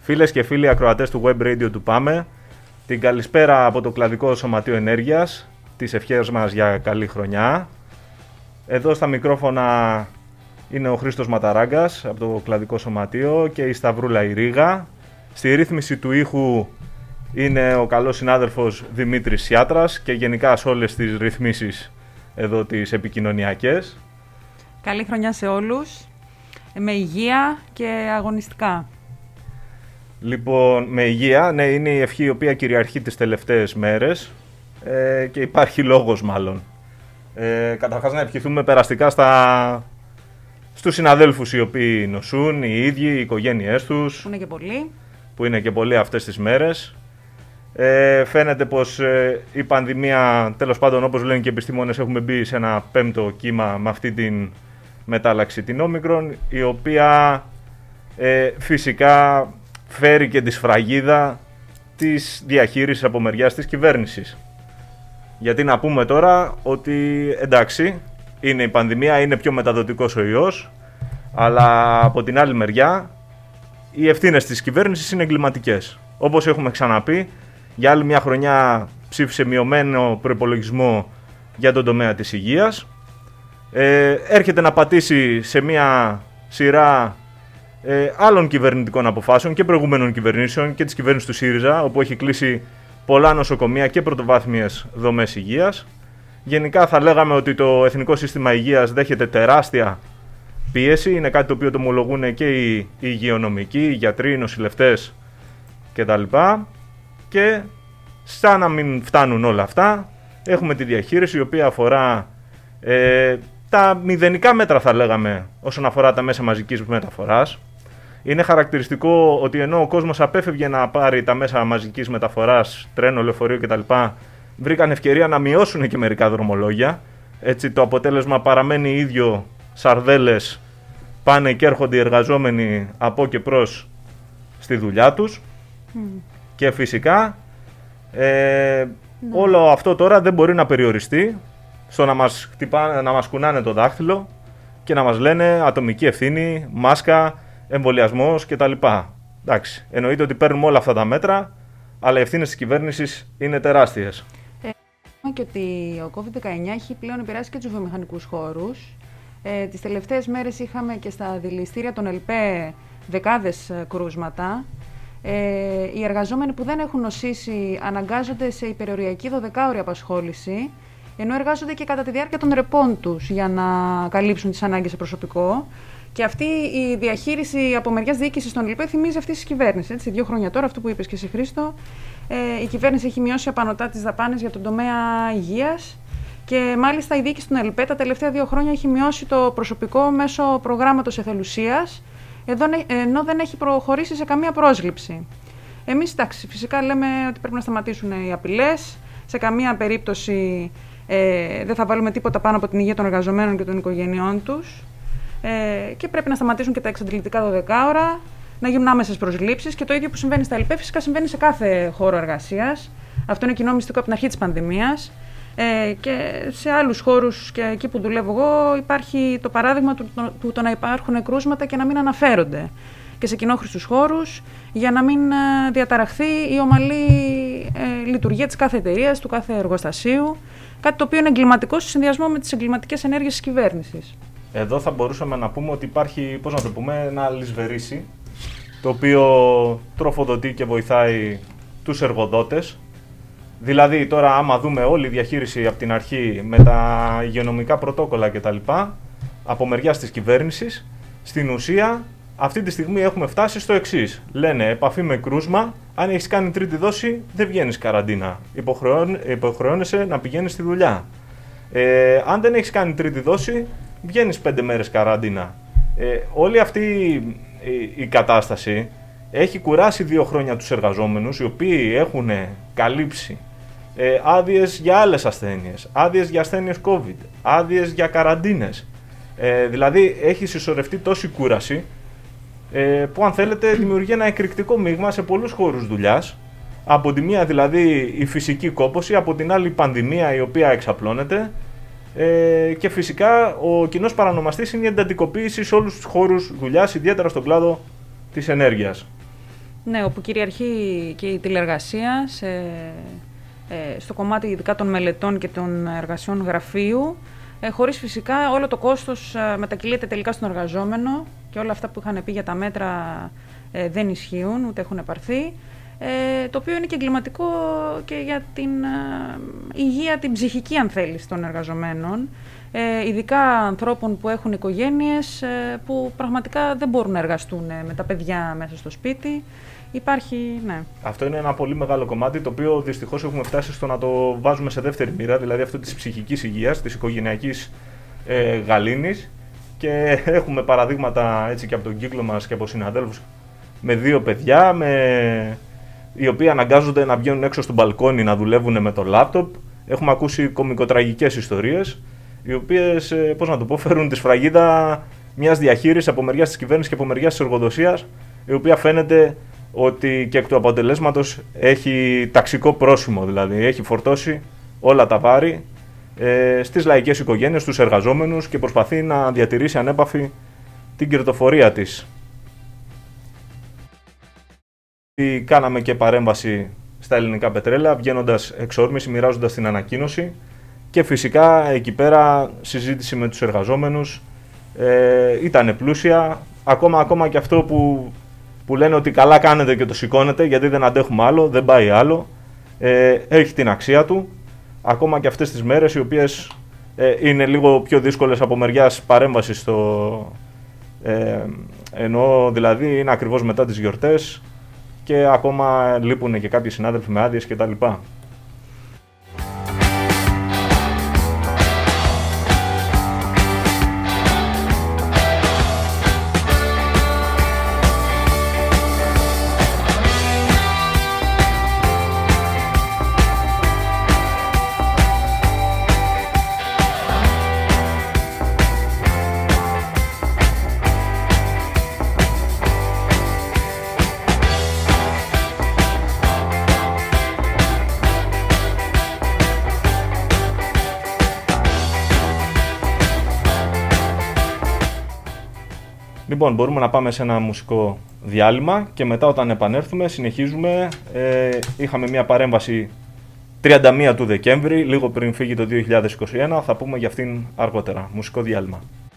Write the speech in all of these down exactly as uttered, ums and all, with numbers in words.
Φίλες και φίλοι ακροατές του Web Radio του ΠΑΜΕ, την καλησπέρα από το Κλαδικό Σωματείο Ενέργειας, τις ευχές μας για καλή χρονιά. Εδώ στα μικρόφωνα είναι ο Χρήστος Ματαράγκας από το Κλαδικό Σωματείο και η Σταυρούλα η Ρήγα. Στη ρύθμιση του ήχου είναι ο καλός συνάδελφος Δημήτρης Σιάτρας και γενικά σε όλες τις ρυθμίσεις εδώ τις επικοινωνιακές. Καλή χρονιά σε όλους, με υγεία και αγωνιστικά. Λοιπόν, με υγεία, ναι, είναι η ευχή η οποία κυριαρχεί τις τελευταίες μέρες ε, και υπάρχει λόγος μάλλον. Ε, καταρχάς να ευχηθούμε περαστικά στα... στους συναδέλφους οι οποίοι νοσούν, οι ίδιοι, οι οικογένειές τους. Που είναι και πολλοί. Που είναι και πολλοί αυτές τις μέρες. Ε, φαίνεται πως ε, η πανδημία, τέλος πάντων όπως λένε και οι επιστήμονες, έχουμε μπει σε ένα πέμπτο κύμα με αυτή την μετάλλαξη, την Όμικρον, η οποία ε, φυσικά φέρει και τη σφραγίδα της διαχείρισης από μεριάς της κυβέρνησης. Γιατί να πούμε τώρα ότι εντάξει, είναι η πανδημία, είναι πιο μεταδοτικός ο ιός, αλλά από την άλλη μεριά οι ευθύνες της κυβέρνησης είναι εγκληματικές. Όπως έχουμε ξαναπεί, για άλλη μια χρονιά ψήφισε μειωμένο προϋπολογισμό για τον τομέα της υγείας. Ε, έρχεται να πατήσει σε μια σειρά ε, άλλων κυβερνητικών αποφάσεων και προηγούμενων κυβερνήσεων και της κυβέρνησης του ΣΥΡΙΖΑ, όπου έχει κλείσει πολλά νοσοκομεία και πρωτοβάθμιες δομές υγείας. Γενικά θα λέγαμε ότι το Εθνικό Σύστημα Υγείας δέχεται τεράστια πίεση, είναι κάτι το οποίο το ομολογούν και οι υγειονομικοί, οι γιατροί, οι νοσηλευτές κτλ. Και σαν να μην φτάνουν όλα αυτά, έχουμε τη διαχείριση η οποία αφορά ε, τα μηδενικά μέτρα, θα λέγαμε, όσον αφορά τα μέσα μαζικής μεταφοράς. Είναι χαρακτηριστικό ότι ενώ ο κόσμος απέφευγε να πάρει τα μέσα μαζικής μεταφοράς, τρένο, λεωφορείο κτλ., βρήκαν ευκαιρία να μειώσουν και μερικά δρομολόγια. Έτσι το αποτέλεσμα παραμένει ίδιο, σαρδέλες πάνε και έρχονται οι εργαζόμενοι από και προς στη δουλειά τους. Mm. Και φυσικά ε, mm. όλο αυτό τώρα δεν μπορεί να περιοριστεί στο να μας, χτυπά, να μας κουνάνε το δάχτυλο και να μας λένε ατομική ευθύνη, μάσκα, εμβολιασμός κτλ. Εντάξει, εννοείται ότι παίρνουμε όλα αυτά τα μέτρα, αλλά οι ευθύνες της κυβέρνησης είναι τεράστιες. Ε, και ότι ο κόβιντ δεκαεννιά έχει πλέον επηρεάσει και τους βιομηχανικούς χώρους. Ε, τις τελευταίες μέρες είχαμε και στα δηληστήρια των ΕΛΠΕ δεκάδες κρούσματα. Ε, οι εργαζόμενοι που δεν έχουν νοσήσει αναγκάζονται σε υπεροριακή δωδεκάωρη απασχόληση, ενώ εργάζονται και κατά τη διάρκεια των ρεπών τους για να καλύψουν τις ανάγκες σε προσωπικό. Και αυτή η διαχείριση από μεριάς διοίκησης των ΕΛΠΕ θυμίζει αυτή τη κυβέρνηση. Έτσι, δύο χρόνια τώρα, αυτό που είπες και εσύ, Χρήστο, ε, η κυβέρνηση έχει μειώσει απανωτά τις δαπάνες για τον τομέα υγείας. Και μάλιστα η διοίκηση των ΕΛΠΕ τα τελευταία δύο χρόνια έχει μειώσει το προσωπικό μέσω προγράμματος εθελουσίας, ενώ δεν έχει προχωρήσει σε καμία πρόσληψη. Εμείς, εντάξει, φυσικά λέμε ότι πρέπει να σταματήσουν οι απειλές. Σε καμία περίπτωση ε, δεν θα βάλουμε τίποτα πάνω από την υγεία των εργαζομένων και των οικογενειών τους. Ε, και πρέπει να σταματήσουν και τα εξαντλητικά δωδεκάωρα, να γίνουν άμεσες προσλήψεις και το ίδιο που συμβαίνει στα ΕΛΠΕ φυσικά συμβαίνει σε κάθε χώρο εργασίας. Αυτό είναι κοινό μυστικό από την αρχή της πανδημίας. Ε, και σε άλλους χώρους και εκεί που δουλεύω εγώ υπάρχει το παράδειγμα του, του, του το να υπάρχουν κρούσματα και να μην αναφέρονται και σε κοινόχρηστους χώρους για να μην ε, διαταραχθεί η ομαλή ε, λειτουργία της κάθε εταιρείας, του κάθε εργοστασίου, κάτι το οποίο είναι εγκληματικό σε συνδυασμό με τις εγκληματικές ενέργειες της κυβέρνησης. Εδώ θα μπορούσαμε να πούμε ότι υπάρχει, πώς να το πούμε, ένα λησβερίσι το οποίο τροφοδοτεί και βοηθάει τους εργοδότες. Δηλαδή τώρα άμα δούμε όλη η διαχείριση από την αρχή με τα υγειονομικά πρωτόκολλα κτλ. Από μεριάς της κυβέρνησης, στην ουσία αυτή τη στιγμή έχουμε φτάσει στο εξής. Λένε επαφή με κρούσμα, αν έχεις κάνει τρίτη δόση δεν βγαίνεις καραντίνα, υποχρεώνεσαι να πηγαίνεις στη δουλειά. Ε, αν δεν έχεις κάνει τρίτη δόση βγαίνεις πέντε μέρες καραντίνα. Ε, όλη αυτή η, η κατάσταση έχει κουράσει δύο χρόνια τους εργαζόμενους, οι οποίοι έχουν καλύψει ε, άδειες για άλλες ασθένειες, άδειες για ασθένειες COVID, άδειες για καραντίνες. Ε, δηλαδή έχει συσσωρευτεί τόση κούραση ε, που αν θέλετε δημιουργεί ένα εκρηκτικό μείγμα σε πολλούς χώρους δουλειάς. Από τη μία δηλαδή η φυσική κόπωση, από την άλλη η πανδημία η οποία εξαπλώνεται. Ε, και φυσικά ο κοινός παρανομαστής είναι η εντατικοποίηση σε όλους τους χώρους δουλειάς, ιδιαίτερα στον κλάδο της ενέργειας. Ναι, όπου κυριαρχεί και η τηλεργασία σε, ε, στο κομμάτι ειδικά των μελετών και των εργασιών γραφείου, ε, χωρίς φυσικά όλο το κόστος ε, μετακυλείται τελικά στον εργαζόμενο και όλα αυτά που είχαν πει για τα μέτρα ε, δεν ισχύουν, ούτε έχουν επαρθεί, ε, το οποίο είναι και εγκληματικό και για την ε, υγεία, την ψυχική αν θέλεις των εργαζομένων, ε, ειδικά ανθρώπων που έχουν οικογένειες ε, που πραγματικά δεν μπορούν να εργαστούν ε, με τα παιδιά μέσα στο σπίτι. Υπάρχει, ναι. Αυτό είναι ένα πολύ μεγάλο κομμάτι, το οποίο δυστυχώς έχουμε φτάσει στο να το βάζουμε σε δεύτερη μοίρα, δηλαδή αυτό της ψυχικής υγείας, της οικογενειακής ε, γαλήνης, και έχουμε παραδείγματα έτσι και από τον κύκλο μας και από συναδέλφους με δύο παιδιά, με... οι οποίοι αναγκάζονται να βγαίνουν έξω στο μπαλκόνι να δουλεύουν με το λάπτοπ. Έχουμε ακούσει κωμικοτραγικές ιστορίες, οι οποίες, ε, πώς να το πω, φέρουν τη σφραγίδα μιας διαχείρισης από μεριάς της κυβέρνησης και από μεριάς της εργοδοσίας, η οποία φαίνεται ότι και εκ του αποτελέσματος έχει ταξικό πρόσημο, δηλαδή έχει φορτώσει όλα τα βάρη ε, στις λαϊκές οικογένειες, στους εργαζόμενους, και προσπαθεί να διατηρήσει ανέπαφη την κερδοφορία της. Κάναμε και παρέμβαση στα ελληνικά πετρέλαια, βγαίνοντας εξόρμηση, μοιράζοντας την ανακοίνωση, και φυσικά εκεί πέρα συζήτηση με τους εργαζόμενους ε, ήταν πλούσια, ακόμα, ακόμα και αυτό που που λένε ότι καλά κάνετε και το σηκώνετε γιατί δεν αντέχουμε άλλο, δεν πάει άλλο, ε, έχει την αξία του, ακόμα και αυτές τις μέρες οι οποίες ε, είναι λίγο πιο δύσκολες από μεριάς παρέμβασης στο, ε, ενώ δηλαδή είναι ακριβώς μετά τις γιορτές και ακόμα λείπουν και κάποιοι συνάδελφοι με άδειες κτλ. Λοιπόν, μπορούμε να πάμε σε ένα μουσικό διάλειμμα και μετά όταν επανέλθουμε συνεχίζουμε. Ε, είχαμε μια παρέμβαση τριάντα μία του Δεκέμβρη, λίγο πριν φύγει το δύο χιλιάδες είκοσι ένα, θα πούμε για αυτήν αργότερα. Μουσικό διάλειμμα.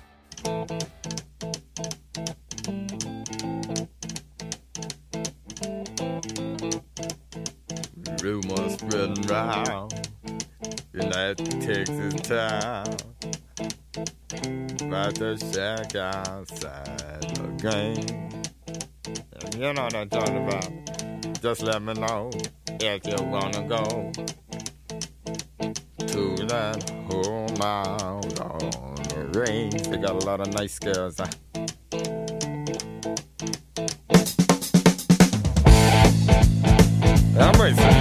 Rumors spreading round United Texas town about the shack outside the game. You know what I'm talking about. Just let me know if you wanna go to that home out on the range. They got a lot of nice girls. Huh? I'm racing.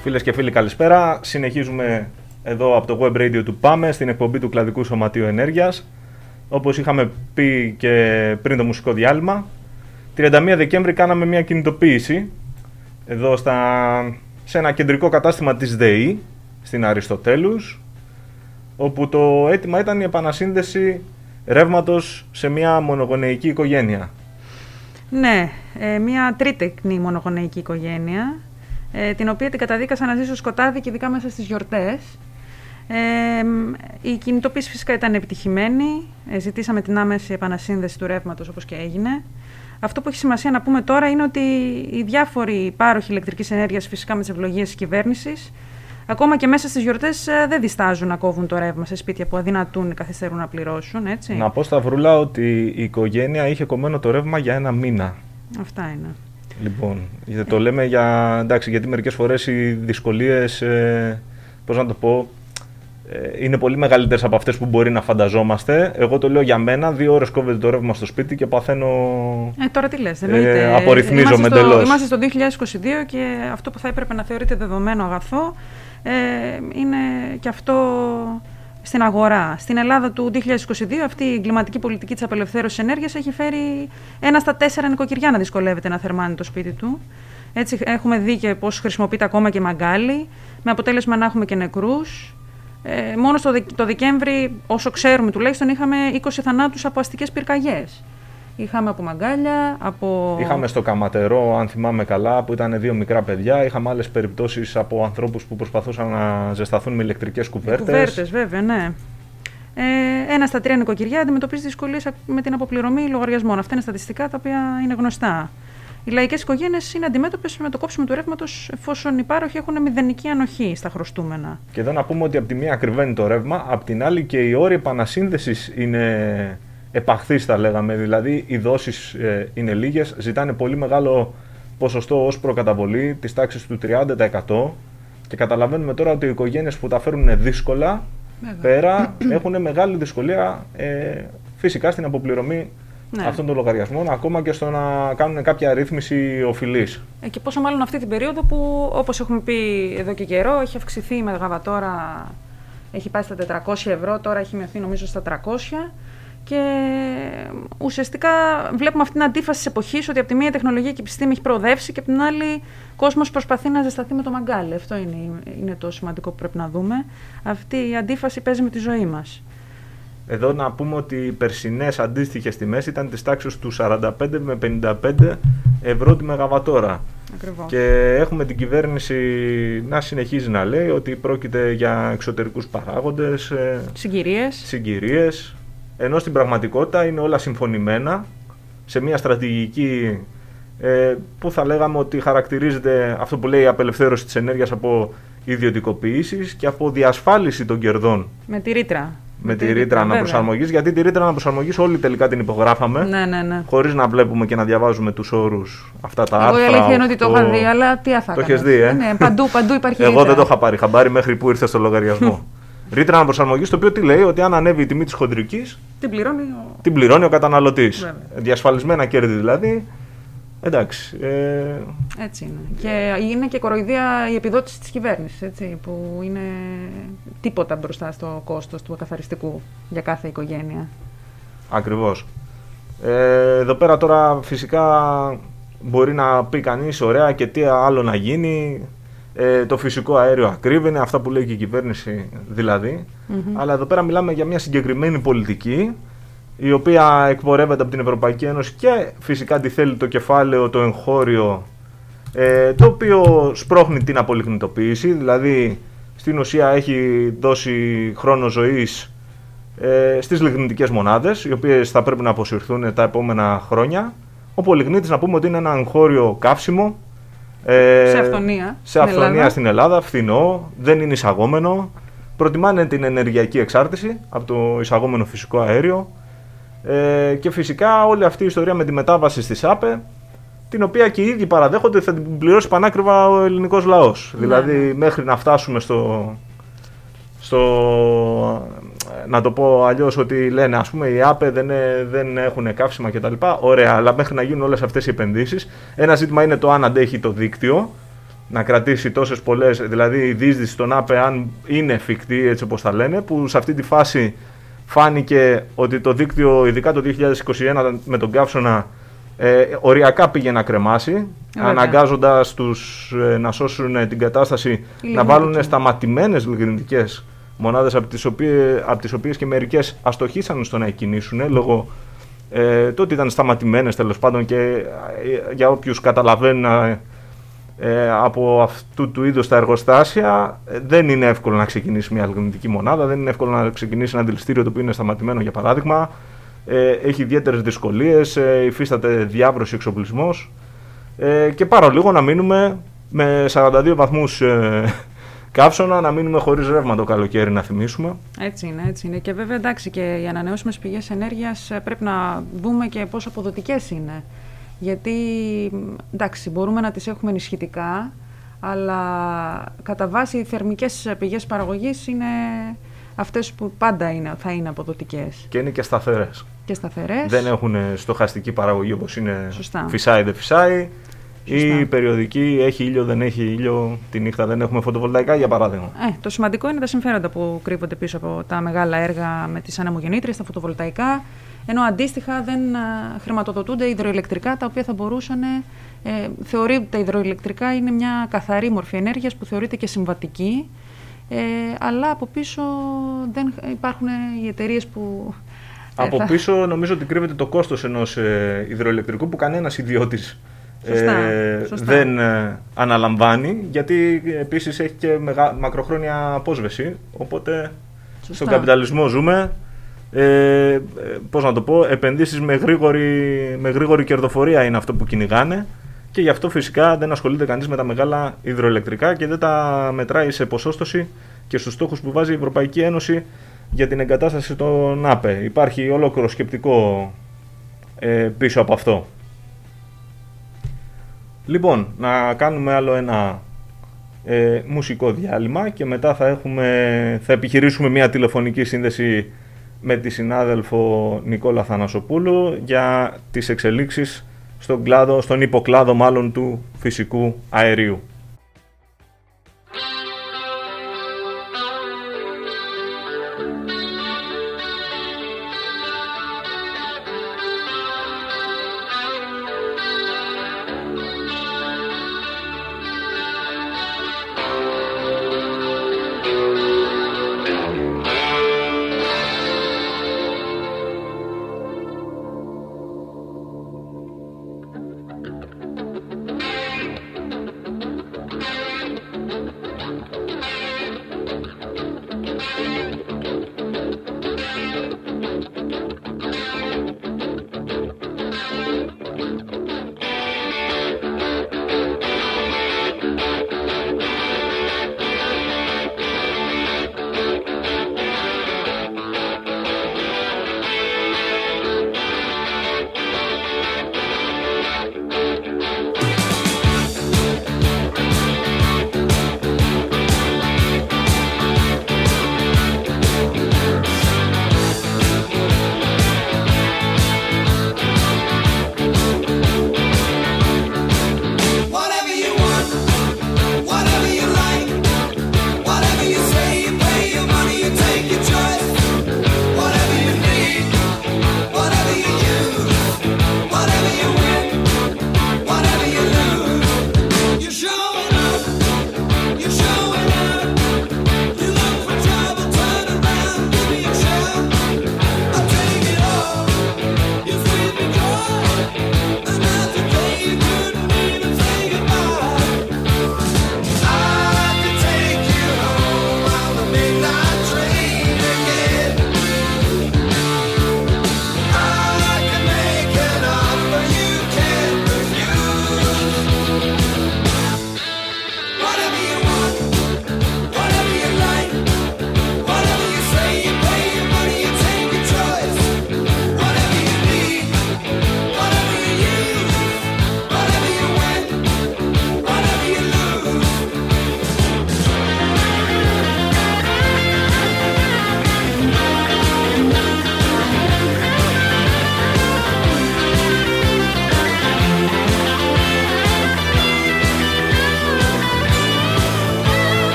Φίλες και φίλοι, καλησπέρα. Συνεχίζουμε εδώ από το web radio του ΠΑΜΕ στην εκπομπή του Κλαδικού Σωματείου Ενέργειας. Όπως είχαμε πει και πριν το μουσικό διάλειμμα, τριάντα μία Δεκέμβρη κάναμε μια κινητοποίηση εδώ στα, σε ένα κεντρικό κατάστημα της ΔΕΗ στην Αριστοτέλους, όπου το αίτημα ήταν η επανασύνδεση ρεύματος σε μια μονογονεϊκή οικογένεια. Ναι, ε, μια τρίτεκνη μονογονεϊκή οικογένεια, ε, την οποία την καταδίκασαν να ζει στο σκοτάδι και ειδικά μέσα στις γιορτές. Ε, η κινητοποίηση φυσικά ήταν επιτυχημένη, ε, ζητήσαμε την άμεση επανασύνδεση του ρεύματος όπως και έγινε. Αυτό που έχει σημασία να πούμε τώρα είναι ότι οι διάφοροι πάροχοι ηλεκτρικής ενέργειας, φυσικά με τις ευλογίες της κυβέρνησης, ακόμα και μέσα στις γιορτές δεν διστάζουν να κόβουν το ρεύμα σε σπίτια που αδυνατούν ή καθυστερούν να πληρώσουν, έτσι. Να πω, Σταυρούλα, ότι η οικογένεια είχε κομμένο το ρεύμα για ένα μήνα. Αυτά είναι. Λοιπόν, ε. το λέμε για, εντάξει, γιατί μερικές φορές οι δυσκολίες, ε, πώς να το πω, ε, είναι πολύ μεγαλύτερες από αυτές που μπορεί να φανταζόμαστε. Εγώ το λέω για μένα, δύο ώρες κόβεται το ρεύμα στο σπίτι και παθαίνω. Ε, τώρα τι λες, εννοείται. Ε, απορριθμίζομαι εντελώς. Είμαστε στο δύο χιλιάδες είκοσι δύο και αυτό που θα έπρεπε να θεωρείται δεδομένο αγαθό ε, είναι και αυτό στην αγορά. Στην Ελλάδα του δύο χιλιάδες είκοσι δύο αυτή η εγκληματική πολιτική της απελευθέρωσης ενέργειας έχει φέρει ένα στα τέσσερα νοικοκυριά να δυσκολεύεται να θερμάνει το σπίτι του. Έτσι έχουμε δει και πώς χρησιμοποιείται ακόμα και μαγκάλι, με αποτέλεσμα να έχουμε και νεκρούς. Ε, μόνο στο Δε, το Δεκέμβρη, όσο ξέρουμε τουλάχιστον, είχαμε είκοσι θανάτους από αστικές πυρκαγιές. Είχαμε από μαγκάλια, από... Είχαμε στο Καματερό, αν θυμάμαι καλά, που ήταν δύο μικρά παιδιά. Είχαμε άλλες περιπτώσεις από ανθρώπους που προσπαθούσαν να ζεσταθούν με ηλεκτρικές κουβέρτες. Κουβέρτες, βέβαια, ναι. Ε, ένα στα τρία νοικοκυριά αντιμετωπίζει δυσκολίες με την αποπληρωμή λογαριασμών. Αυτά είναι στατιστικά τα οποία είναι γνωστά. Οι λαϊκές οικογένειες είναι αντιμέτωπες με το κόψιμο του ρεύματος εφόσον οι πάροχοι έχουν μηδενική ανοχή στα χρωστούμενα. Και εδώ να πούμε ότι από τη μία ακριβένει το ρεύμα, από την άλλη και οι όροι επανασύνδεσης είναι επαχθείς, θα λέγαμε. Δηλαδή οι δόσεις ε, είναι λίγες, ζητάνε πολύ μεγάλο ποσοστό ως προκαταβολή της τάξης του τριάντα τοις εκατό και καταλαβαίνουμε τώρα ότι οι οικογένειες που τα φέρουν δύσκολα Βέβαια. πέρα έχουν μεγάλη δυσκολία ε, φυσικά στην αποπληρωμή. Ναι. Αυτών των λογαριασμών, ακόμα και στο να κάνουν κάποια ρύθμιση οφειλής. Ε, και πόσο μάλλον αυτή την περίοδο που, όπως έχουμε πει εδώ και καιρό, έχει αυξηθεί η μεγαβατόρα, έχει πάει στα τετρακόσια ευρώ, τώρα έχει μειωθεί νομίζω στα τριακόσια. Και ουσιαστικά βλέπουμε αυτήν την αντίφαση της εποχής, ότι από τη μία η τεχνολογία και η επιστήμη έχει προοδεύσει και από την άλλη ο κόσμος προσπαθεί να ζεσταθεί με το μαγκάλι. Αυτό είναι, είναι το σημαντικό που πρέπει να δούμε. Αυτή η αντίφαση παίζει με τη ζωή μας. Εδώ να πούμε ότι οι περσινές αντίστοιχες τιμές ήταν της τάξης του σαράντα πέντε με πενήντα πέντε ευρώ τη μεγαβατόρα. Ακριβώς. Και έχουμε την κυβέρνηση να συνεχίζει να λέει ότι πρόκειται για εξωτερικούς παράγοντες, συγκυρίες. συγκυρίες, ενώ στην πραγματικότητα είναι όλα συμφωνημένα σε μια στρατηγική ε, που θα λέγαμε ότι χαρακτηρίζεται αυτό που λέει η απελευθέρωση της ενέργειας από ιδιωτικοποιήσεις και από διασφάλιση των κερδών. Με τη ρήτρα. Με τη ρήτρα αναπροσαρμογής, γιατί τη ρήτρα αναπροσαρμογής όλοι τελικά την υπογράφαμε. Ναι, ναι, ναι. Χωρίς να βλέπουμε και να διαβάζουμε τους όρους αυτά τα Εγώ άρθρα. Εγώ η αλήθεια είναι ότι το είχα δει, αλλά τι θα Το έχεις δει, ε? Ναι, παντού, παντού υπάρχει Εγώ ρήτρα. δεν το είχα πάρει χαμπάρι μέχρι που ήρθε στο λογαριασμό. Ρήτρα αναπροσαρμογής, το οποίο τι λέει, ότι αν ανέβει η τιμή της χοντρικής, την πληρώνει ο, την πληρώνει ο καταναλωτής. Βέβαια. Διασφαλισμένα κέρδη δηλαδή. Εντάξει. Ε... Έτσι είναι. Yeah. Και είναι και κοροϊδία η επιδότηση της κυβέρνησης, έτσι, που είναι τίποτα μπροστά στο κόστος του καθαριστικού για κάθε οικογένεια. Ακριβώς. Ε, εδώ πέρα τώρα φυσικά μπορεί να πει κανείς, ωραία, και τι άλλο να γίνει. Ε, το φυσικό αέριο ακρίβει, αυτά που λέει και η κυβέρνηση δηλαδή. Mm-hmm. Αλλά εδώ πέρα μιλάμε για μια συγκεκριμένη πολιτική, η οποία εκπορεύεται από την Ευρωπαϊκή Ένωση και φυσικά τη θέλει το κεφάλαιο, το εγχώριο, ε, το οποίο σπρώχνει την απολιγνητοποίηση, δηλαδή στην ουσία έχει δώσει χρόνο ζωής ε, στις λιγνητικές μονάδες, οι οποίες θα πρέπει να αποσυρθούν τα επόμενα χρόνια. Ο πολυγνήτης, να πούμε ότι είναι ένα εγχώριο καύσιμο, ε, σε αυθονία, σε αυθονία στην, Ελλάδα. στην Ελλάδα, φθηνό, δεν είναι εισαγόμενο, προτιμάνε την ενεργειακή εξάρτηση από το εισαγόμενο φυσικό αέριο. Ε, και φυσικά όλη αυτή η ιστορία με τη μετάβαση στη ΣΑΠΕ, την οποία και οι ίδιοι παραδέχονται ότι θα την πληρώσει πανάκριβα ο ελληνικός λαός. Ναι. Δηλαδή μέχρι να φτάσουμε στο, στο, να το πω αλλιώς, ότι λένε ας πούμε οι ΑΠΕ δεν, δεν έχουν καύσιμα κτλ. Ωραία, αλλά μέχρι να γίνουν όλες αυτές οι επενδύσεις, ένα ζήτημα είναι το αν αντέχει το δίκτυο, να κρατήσει τόσες πολλές, δηλαδή η διείσδυση στον ΑΠΕ αν είναι εφικτή έτσι όπως τα λένε, που σε αυτή τη φάση φάνηκε ότι το δίκτυο, ειδικά το δύο χιλιάδες είκοσι ένα με τον καύσωνα, ε, οριακά πήγε να κρεμάσει, Ωραία. αναγκάζοντας τους ε, να σώσουν την κατάσταση, να βάλουν σταματημένες λιγνητικές μονάδες, από τις οποίες, από τις οποίες και μερικές αστοχήσαν στο να εκκινήσουν, λόγω ε, το ότι ήταν σταματημένες τέλος πάντων, και ε, για όποιους καταλαβαίνουν ε, από αυτού του είδους τα εργοστάσια, ε, δεν είναι εύκολο να ξεκινήσει μια λιγνητική μονάδα, δεν είναι εύκολο να ξεκινήσει ένα δηληστήριο το οποίο είναι σταματημένο, για παράδειγμα. Ε, έχει ιδιαίτερες δυσκολίες, ε, υφίσταται διάβρωση εξοπλισμός, ε, και πάρα λίγο να μείνουμε με σαράντα δύο βαθμούς ε, καύσωνα, να μείνουμε χωρίς ρεύμα το καλοκαίρι, να θυμίσουμε. Έτσι είναι, έτσι είναι. Και βέβαια, εντάξει, και οι ανανεώσιμες πηγές ενέργειας πρέπει να δούμε και πόσο αποδοτικές είναι. Γιατί, εντάξει, μπορούμε να τις έχουμε ενισχυτικά, αλλά κατά βάση οι θερμικές πηγές παραγωγής είναι αυτές που πάντα είναι, θα είναι αποδοτικές. Και είναι και σταθερές. Και σταθερές. Δεν έχουν στοχαστική παραγωγή όπως είναι. Σωστά. Φυσάει, δεν φυσάει. Σωστά. Ή περιοδική, έχει ήλιο, δεν έχει ήλιο, τη νύχτα δεν έχουμε φωτοβολταϊκά, για παράδειγμα. Ε, το σημαντικό είναι τα συμφέροντα που κρύβονται πίσω από τα μεγάλα έργα με τις ανεμογεννήτριες, τα φωτοβολταϊκά, ενώ αντίστοιχα δεν α, χρηματοδοτούνται υδροηλεκτρικά, τα οποία θα μπορούσαν. Ε, θεωρεί τα υδροηλεκτρικά είναι μια καθαρή μορφή ενέργειας που θεωρείται και συμβατική, ε, αλλά από πίσω δεν υπάρχουν οι εταιρείες που. Από θα... πίσω νομίζω ότι κρύβεται το κόστος ενός ε, υδροηλεκτρικού που κανένας ιδιώτης Σωστά, ε, σωστά. δεν ε, αναλαμβάνει, γιατί επίσης έχει και μεγα, μακροχρόνια απόσβεση, οπότε Σωστά. στον καπιταλισμό ζούμε, ε, πώς να το πω, επενδύσεις με γρήγορη, με γρήγορη κερδοφορία είναι αυτό που κυνηγάνε, και γι' αυτό φυσικά δεν ασχολείται κανείς με τα μεγάλα υδροηλεκτρικά και δεν τα μετράει σε ποσόστοση και στους στόχους που βάζει η Ευρωπαϊκή Ένωση για την εγκατάσταση των ΑΠΕ. Υπάρχει ολόκληρο σκεπτικό ε, πίσω από αυτό. Λοιπόν, να κάνουμε άλλο ένα ε, μουσικό διάλειμμα και μετά θα, έχουμε, θα επιχειρήσουμε μια τηλεφωνική σύνδεση με τη συνάδελφο Νικόλα Θανασοπούλου για τις εξελίξεις στον, κλάδο, στον υποκλάδο μάλλον του φυσικού αερίου.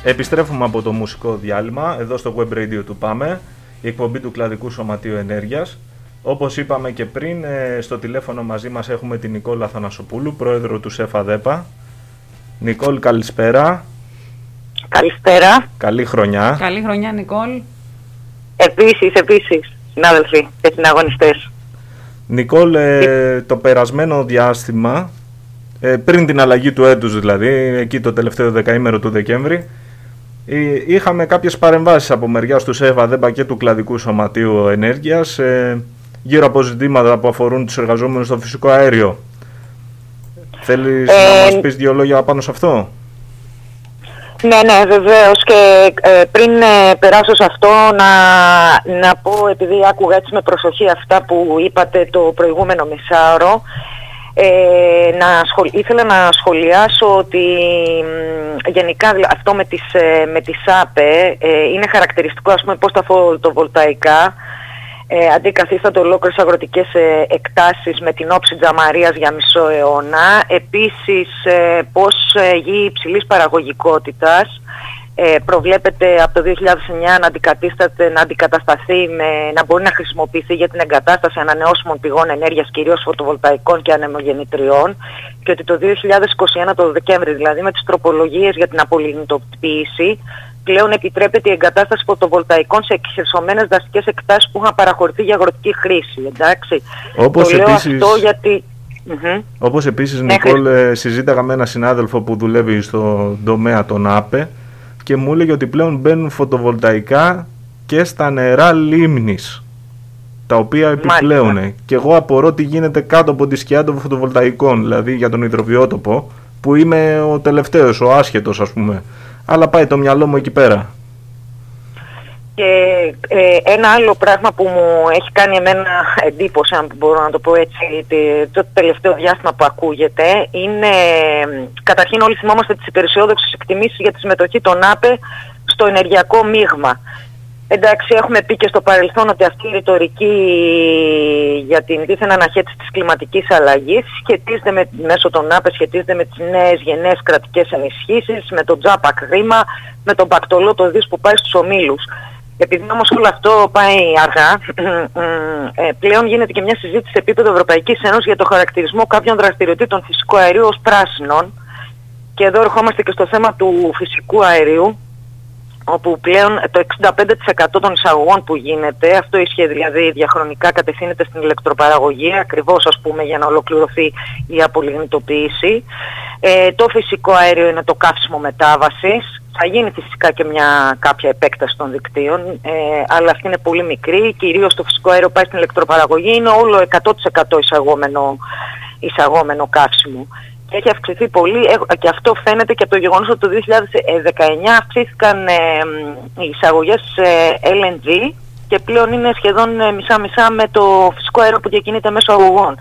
Επιστρέφουμε από το μουσικό διάλειμμα εδώ στο Web Radio του ΠΑΜΕ, η εκπομπή του Κλαδικού Σωματείου Ενέργειας. Όπως είπαμε και πριν, στο τηλέφωνο μαζί μας έχουμε την Νικόλ Αθανασοπούλου, πρόεδρο του ΣΕΦΑΔΕΠΑ. Νικόλ, καλησπέρα. Καλησπέρα. Καλή χρονιά. Καλή χρονιά, Νικόλ. Επίσης, επίσης, συνάδελφοι και συναγωνιστές. Νικόλ, ε, το περασμένο διάστημα, ε, πριν την αλλαγή του έτους δηλαδή, εκεί το τελευταίο δεκαήμερο του Δεκέμβρη, είχαμε κάποιες παρεμβάσεις από μεριάς του ΣΕΦΑΔΕΠΑ και του Κλαδικού Σωματείου Ενέργειας ε, γύρω από ζητήματα που αφορούν τους εργαζόμενους στο φυσικό αέριο. Θέλεις ε, να μας πεις δύο λόγια πάνω σε αυτό? Ναι, ναι, βεβαίως. Και ε, πριν ε, περάσω σε αυτό, να, να πω, επειδή άκουγα έτσι με προσοχή αυτά που είπατε το προηγούμενο μισάωρο, Ε, να σχολ... ήθελα να σχολιάσω ότι μ, γενικά αυτό με τις, με τις ΑΠΕ ε, είναι χαρακτηριστικό, ας πούμε, πώς τα φωτοβολταϊκά ε, αντικαθίστανται ολόκληρες αγροτικές ε, εκτάσεις με την όψη τζαμαρίας για μισό αιώνα. Επίσης ε, πώς ε, γη υψηλής παραγωγικότητας Ε, προβλέπεται από το δύο χιλιάδες εννιά να, να αντικατασταθεί, με, να μπορεί να χρησιμοποιηθεί για την εγκατάσταση ανανεώσιμων πηγών ενέργειας, κυρίως φωτοβολταϊκών και ανεμογεννητριών, και ότι το δύο χιλιάδες είκοσι ένα, το Δεκέμβρη δηλαδή, με τις τροπολογίες για την απολιγνητοποίηση, πλέον επιτρέπεται η εγκατάσταση φωτοβολταϊκών σε εξισωμένες δασικές εκτάσεις που είχαν παραχωρηθεί για αγροτική χρήση. Εντάξει. Όπως το λέω επίσης... αυτό γιατί... Mm-hmm. Όπως επίσης, Νικόλ, ναι, συζήταγα με έναν συνάδελφο που δουλεύει στον τομέα των ΑΠΕ και μου έλεγε ότι πλέον μπαίνουν φωτοβολταϊκά και στα νερά λίμνης, τα οποία επιπλέουν. Και εγώ απορώ τι γίνεται κάτω από τη σκιά των φωτοβολταϊκών, δηλαδή για τον υδροβιότοπο, που είμαι ο τελευταίος, ο άσχετος ας πούμε. Αλλά πάει το μυαλό μου εκεί πέρα. Και ε, ένα άλλο πράγμα που μου έχει κάνει εμένα εντύπωση, αν μπορώ να το πω έτσι, το τελευταίο διάστημα που ακούγεται, είναι καταρχήν όλοι θυμόμαστε τις υπεραισιόδοξες εκτιμήσεις για τη συμμετοχή των ΑΠΕ στο ενεργειακό μείγμα. Εντάξει, έχουμε πει και στο παρελθόν ότι αυτή η ρητορική για την δίθεν αναχέτηση της κλιματικής αλλαγής σχετίζεται με, μέσω των ΑΠΕ σχετίζεται με τις νέες γενναίες κρατικές ενισχύσεις, με το τζάπακ χρήμα, με τον πακτολό το δις που πάει στους ομίλους. Επειδή όμως όλο αυτό πάει αργά, πλέον γίνεται και μια συζήτηση σε επίπεδο Ευρωπαϊκής Ένωσης για το χαρακτηρισμό κάποιων δραστηριοτήτων φυσικού αερίου ως πράσινων. Και εδώ ερχόμαστε και στο θέμα του φυσικού αερίου, όπου πλέον το εξήντα πέντε τοις εκατό των εισαγωγών που γίνεται, αυτό ισχύει δηλαδή διαχρονικά, κατευθύνεται στην ηλεκτροπαραγωγή, ακριβώς ας πούμε για να ολοκληρωθεί η απολιγνητοποίηση. Ε, το φυσικό αέριο είναι το καύσιμο μετάβασης. Θα γίνει φυσικά και μια κάποια επέκταση των δικτύων, ε, αλλά αυτή είναι πολύ μικρή. Κυρίως το φυσικό αέριο πάει στην ηλεκτροπαραγωγή, είναι όλο εκατό τοις εκατό εισαγόμενο, εισαγόμενο καύσιμο. Και έχει αυξηθεί πολύ, και αυτό φαίνεται και από το γεγονός ότι το δύο χιλιάδες δεκαεννιά αυξήθηκαν ε, οι εισαγωγές ε, ελ εν τζι και πλέον είναι σχεδόν ε, μισά-μισά με το φυσικό αέριο που διακινείται μέσω αγωγών.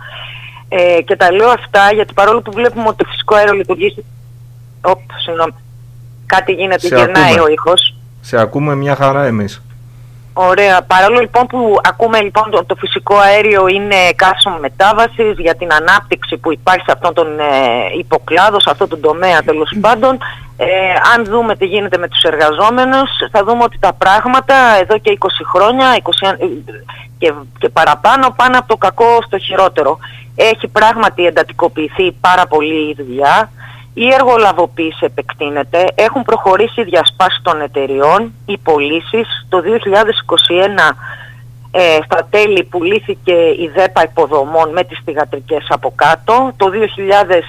Ε, και τα λέω αυτά γιατί παρόλο που βλέπουμε ότι το φυσικό αέριο λειτουργεί... Οπ, συγγνώμη. Κάτι γίνεται, σε γυρνάει ακούμε. ο ήχος. Σε ακούμε μια χαρά εμείς. Ωραία. Παρόλο λοιπόν που ακούμε λοιπόν το, το φυσικό αέριο είναι καύσιμο μετάβασης για την ανάπτυξη που υπάρχει σε αυτόν τον ε, υποκλάδο, σε αυτόν τον τομέα τέλος πάντων, ε, αν δούμε τι γίνεται με τους εργαζόμενους, θα δούμε ότι τα πράγματα εδώ και είκοσι χρόνια είκοσι, και, και παραπάνω πάνε από το κακό στο χειρότερο. Έχει πράγματι εντατικοποιηθεί πάρα πολύ η δουλειά. Η εργολαβοποίηση επεκτείνεται, έχουν προχωρήσει οι διασπάσεις των εταιριών, οι πωλήσεις. Το δύο χιλιάδες είκοσι ένα ε, στα τέλη πουλήθηκε η ΔΕΠΑ υποδομών με τις θυγατρικές από κάτω. Το δύο χιλιάδες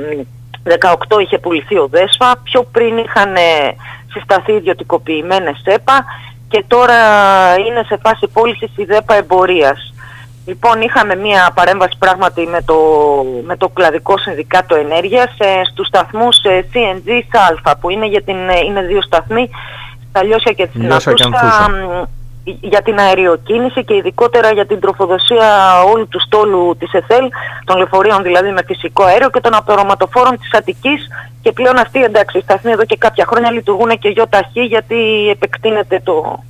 δεκαοκτώ είχε πουληθεί ο ΔΕΣΦΑ, πιο πριν είχαν ε, συσταθεί ιδιωτικοποιημένες ΕΠΑ και τώρα είναι σε φάση πώλησης η ΔΕΠΑ εμπορίας. Λοιπόν, είχαμε μία παρέμβαση πράγματι με το, με το Κλαδικό Συνδικάτο Ενέργειας ε, στους σταθμούς ε, σι εν τζι Σάλφα, που είναι, για την, είναι δύο σταθμοί στα Λιώσια και την Αθούσα, για την αεροκίνηση και ειδικότερα για την τροφοδοσία όλου του στόλου της ΕΘΕΛ, των λεωφορείων δηλαδή με φυσικό αέριο και των απερωματοφόρων της Αττικής. Και πλέον αυτοί, εντάξει, οι σταθμοί εδώ και κάποια χρόνια λειτουργούν και ΙΟΤΑΧΗ, γιατί επεκτείνεται το...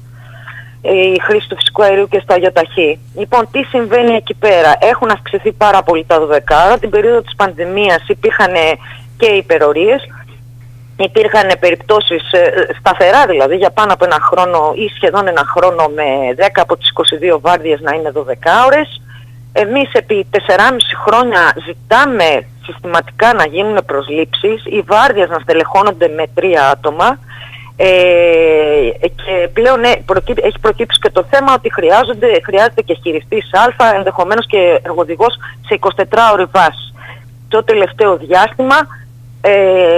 η χρήση του φυσικού αερίου και στα ΙΟΤΑΧΗ. Λοιπόν, τι συμβαίνει εκεί πέρα? Έχουν αυξηθεί πάρα πολύ τα δωδεκάρα. Την περίοδο της πανδημίας υπήρχαν και υπερορίες. υπήρχαν περιπτώσεις σταθερά, δηλαδή για πάνω από ένα χρόνο ή σχεδόν ένα χρόνο με δέκα από τις είκοσι δύο βάρδιες να είναι δώδεκα ώρες. Εμείς επί τεσσεράμισι χρόνια ζητάμε συστηματικά να γίνουν προσλήψεις, οι βάρδιες να στελεχώνονται με τρία άτομα, ε, και πλέον ε, προκύπ, έχει προκύψει και το θέμα ότι χρειάζονται, χρειάζεται και χειριστής Α, ενδεχομένως και εργοδηγός σε εικοσιτετράωρη βάση. Το τελευταίο διάστημα ε,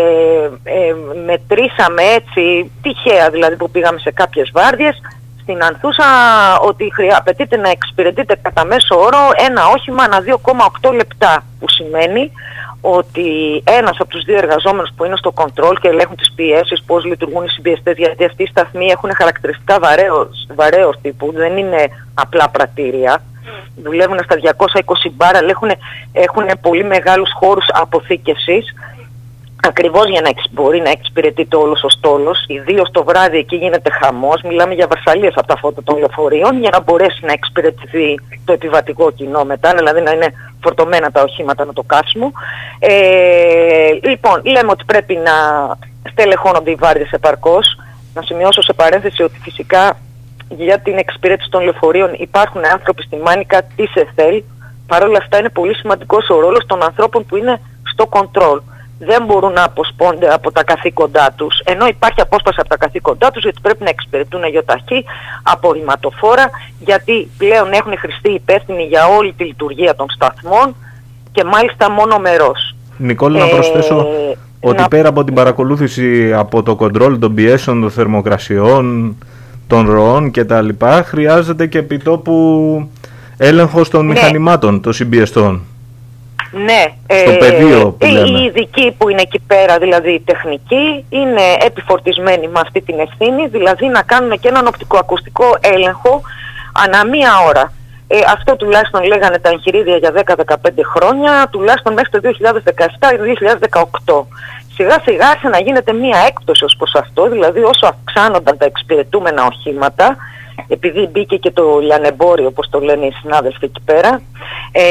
ε, μετρήσαμε έτσι τυχαία, δηλαδή που πήγαμε σε κάποιες βάρδιες, στην Ανθούσα ότι χρειά, απαιτείται να εξυπηρετείτε κατά μέσο όρο ένα όχημα ανά δύο κόμμα οκτώ λεπτά, που σημαίνει ότι ένας από τους δύο εργαζόμενους που είναι στο control και ελέγχουν τις πιέσεις, πώς λειτουργούν οι συμπιεστές, γιατί αυτοί οι σταθμοί έχουν χαρακτηριστικά βαρέως, βαρέως τύπου, δεν είναι απλά πρατήρια, δουλεύουν στα διακόσια είκοσι μπάρα, έχουν, έχουν πολύ μεγάλους χώρους αποθήκευσης, ακριβώς για να μπορεί να εξυπηρετείται όλος ο στόλος, ιδίως το βράδυ εκεί γίνεται χαμός, μιλάμε για βαρσαλίες από τα φώτα των λεωφορείων, για να μπορέσει να εξυπηρετηθεί το επιβατικό κοινό μετά, δηλαδή να είναι φορτωμένα τα οχήματα με το καύσιμο. Ε, λοιπόν, λέμε ότι πρέπει να στελεχώνονται οι βάρδιες επαρκώς. Να σημειώσω σε παρένθεση ότι φυσικά για την εξυπηρέτηση των λεωφορείων υπάρχουν άνθρωποι στη Μάνικα της ΕΘΕΛ, παρόλα αυτά είναι πολύ σημαντικός ο ρόλος των ανθρώπων που είναι στο control. Δεν μπορούν να αποσπώνται από τα καθήκοντά τους, ενώ υπάρχει απόσπαση από τα καθήκοντά τους, γιατί πρέπει να εξυπηρετούν αγιοταχή, απορριμματοφόρα, γιατί πλέον έχουν χρηστεί υπεύθυνοι για όλη τη λειτουργία των σταθμών και μάλιστα μόνο μερός. Νικόλη, να προσθέσω ε, ότι να... πέρα από την παρακολούθηση από το κοντρόλ των πιέσεων, των θερμοκρασιών, των ροών κτλ., χρειάζεται και επιτόπου έλεγχος των ναι. μηχανημάτων, των συμπιεστών. Ναι, στο ε, πεδίο που λέμε. Οι ειδικοί που είναι εκεί πέρα, δηλαδή οι τεχνικοί, είναι επιφορτισμένοι με αυτή την ευθύνη, δηλαδή να κάνουν και έναν οπτικοακουστικό έλεγχο ανά μία ώρα. Ε, αυτό τουλάχιστον λέγανε τα εγχειρίδια για δέκα με δεκαπέντε χρόνια, τουλάχιστον μέχρι το δύο χιλιάδες δεκαεπτά ή δύο χιλιάδες δεκαοκτώ. Σιγά σιγά άρχισε να γίνεται μία έκπτωση ως προς αυτό, δηλαδή όσο αυξάνονταν τα εξυπηρετούμενα οχήματα, επειδή μπήκε και το λιανεμπόριο, όπως το λένε οι συνάδελφοι εκεί πέρα, ε,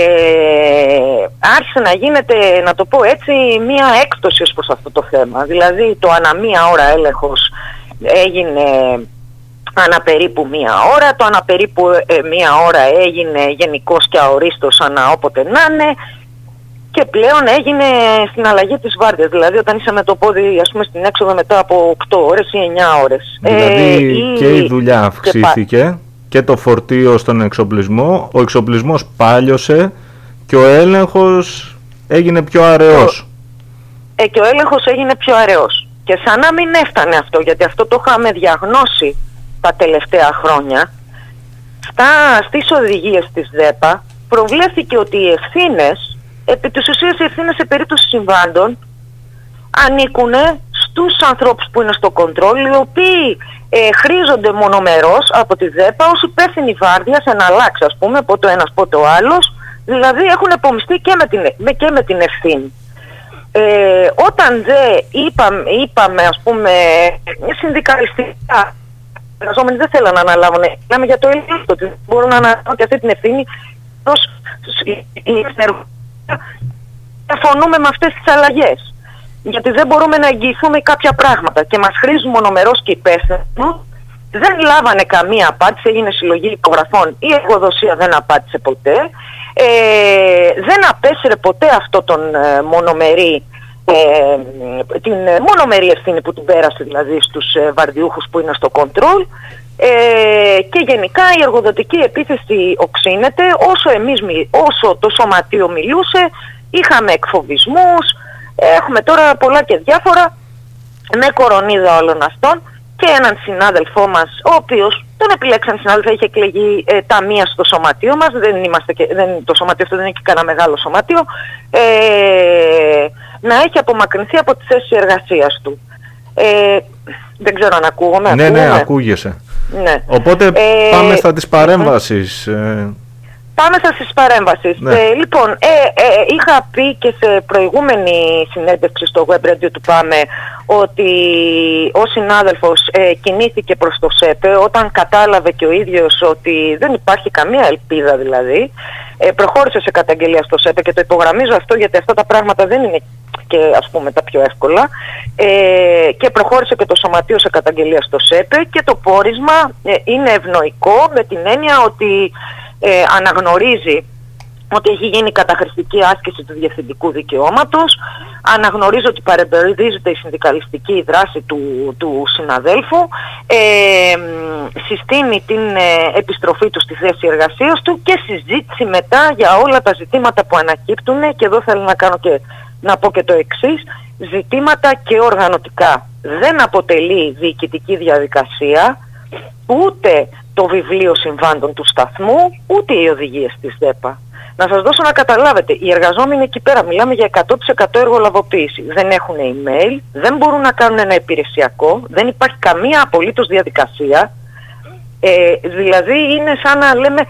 άρχισε να γίνεται, να το πω έτσι, μία έκπτωση ως προς αυτό το θέμα. Δηλαδή το ανά μία ώρα έλεγχος έγινε ανά περίπου μία ώρα, το ανά περίπου ε, μία ώρα έγινε γενικός και αορίστος ανά όποτε να είναι, και πλέον έγινε στην αλλαγή της βάρδιας, δηλαδή όταν είσαι με το πόδι, ας πούμε, στην έξοδο μετά από οκτώ ώρες ή εννιά ώρες. Δηλαδή ε, και η δουλειά αυξήθηκε και, πά... και το φορτίο στον εξοπλισμό, ο εξοπλισμός πάλιωσε και ο έλεγχος έγινε πιο αραιός. Ε, και ο έλεγχος έγινε πιο αραιός. Και σαν να μην έφτανε αυτό, γιατί αυτό το είχαμε διαγνώσει τα τελευταία χρόνια, στα, στις οδηγίες της ΔΕΠΑ προβλέφθηκε ότι οι ευθύνες, επί της ουσίας οι ευθύνες σε περίπτωση συμβάντων, ανήκουν στους ανθρώπους που είναι στο κοντρόλ, οι οποίοι ε, χρήζονται μονομερώς από τη ΔΕΠΑ ως υπεύθυνη βάρδια, σε εναλλάξει, ας πούμε, πότε ο ένας πότε ο άλλος, δηλαδή έχουν επομιστεί και με την, με, και με την ευθύνη. Ε, όταν δε είπαμε, είπαμε ας πούμε, συνδικαλιστικά, οι εργαζόμενοι δεν θέλουν να αναλάβουν, λέμε για το ελληνικό, ότι μπορούν να αναλάβουν και αυτή την ευθύνη ως διαφωνούμε με αυτές τις αλλαγές, γιατί δεν μπορούμε να εγγυηθούμε κάποια πράγματα και μας χρήζουν μονομερός και υπεύθυνους. Δεν λάβανε καμία απάντηση, έγινε συλλογή υπογραφών, η εργοδοσία δεν απάντησε ποτέ, ε, δεν απέσυρε ποτέ αυτό τον ε, μονομερή ε, την ε, μονομερή ευθύνη που την πέρασε δηλαδή στους ε, βαρδιούχους που είναι στο control. Ε, και γενικά η εργοδοτική επίθεση οξύνεται. Όσο, εμείς, όσο το σωματείο μιλούσε, είχαμε εκφοβισμούς, έχουμε τώρα πολλά και διάφορα, με κορονίδα όλων αυτών, και έναν συνάδελφό μας, ο οποίος τον επιλέξαν συνάδελφο, είχε εκλεγεί ε, ταμεία στο σωματείο μας, δεν είμαστε και, δεν, το σωματείο αυτό δεν είναι και κανένα μεγάλο σωματείο, ε, να έχει απομακρυνθεί από τη θέση εργασίας του. Ε, δεν ξέρω αν ακούγομαι. Ναι, ακούγομαι. Ναι, ακούγεσαι. Ναι. Οπότε ε, πάμε στα της παρέμβασης. Ε, Πάμε στα της παρέμβασης. Ναι. Ε, λοιπόν, ε, ε, είχα πει και σε προηγούμενη συνέντευξη στο web radio του ΠΑΜΕ ότι ο συνάδελφος ε, κινήθηκε προς το ΣΕΠΕ όταν κατάλαβε και ο ίδιος ότι δεν υπάρχει καμία ελπίδα δηλαδή. Ε, προχώρησε σε καταγγελία στο ΣΕΠΕ και το υπογραμμίζω αυτό γιατί αυτά τα πράγματα δεν είναι και ας πούμε τα πιο εύκολα, ε, και προχώρησε και το Σωματείο σε καταγγελία στο ΣΕΠΕ και το πόρισμα ε, είναι ευνοϊκό με την έννοια ότι ε, αναγνωρίζει ότι έχει γίνει καταχρηστική άσκηση του διευθυντικού δικαιώματος, αναγνωρίζω ότι παρεμποδίζεται η συνδικαλιστική δράση του, του συναδέλφου, ε, συστήνει την ε, επιστροφή του στη θέση εργασίας του και συζήτηση μετά για όλα τα ζητήματα που ανακύπτουν, και εδώ θέλω να, κάνω και, να πω και το εξής, ζητήματα και οργανωτικά. Δεν αποτελεί διοικητική διαδικασία ούτε το βιβλίο συμβάντων του σταθμού, ούτε οι οδηγίες της ΔΕΠΑ. Να σας δώσω να καταλάβετε, οι εργαζόμενοι εκεί πέρα μιλάμε για εκατό τοις εκατό εργολαβοποίηση. Δεν έχουν email, δεν μπορούν να κάνουν ένα υπηρεσιακό, δεν υπάρχει καμία απολύτως διαδικασία. Ε, δηλαδή είναι σαν να λέμε,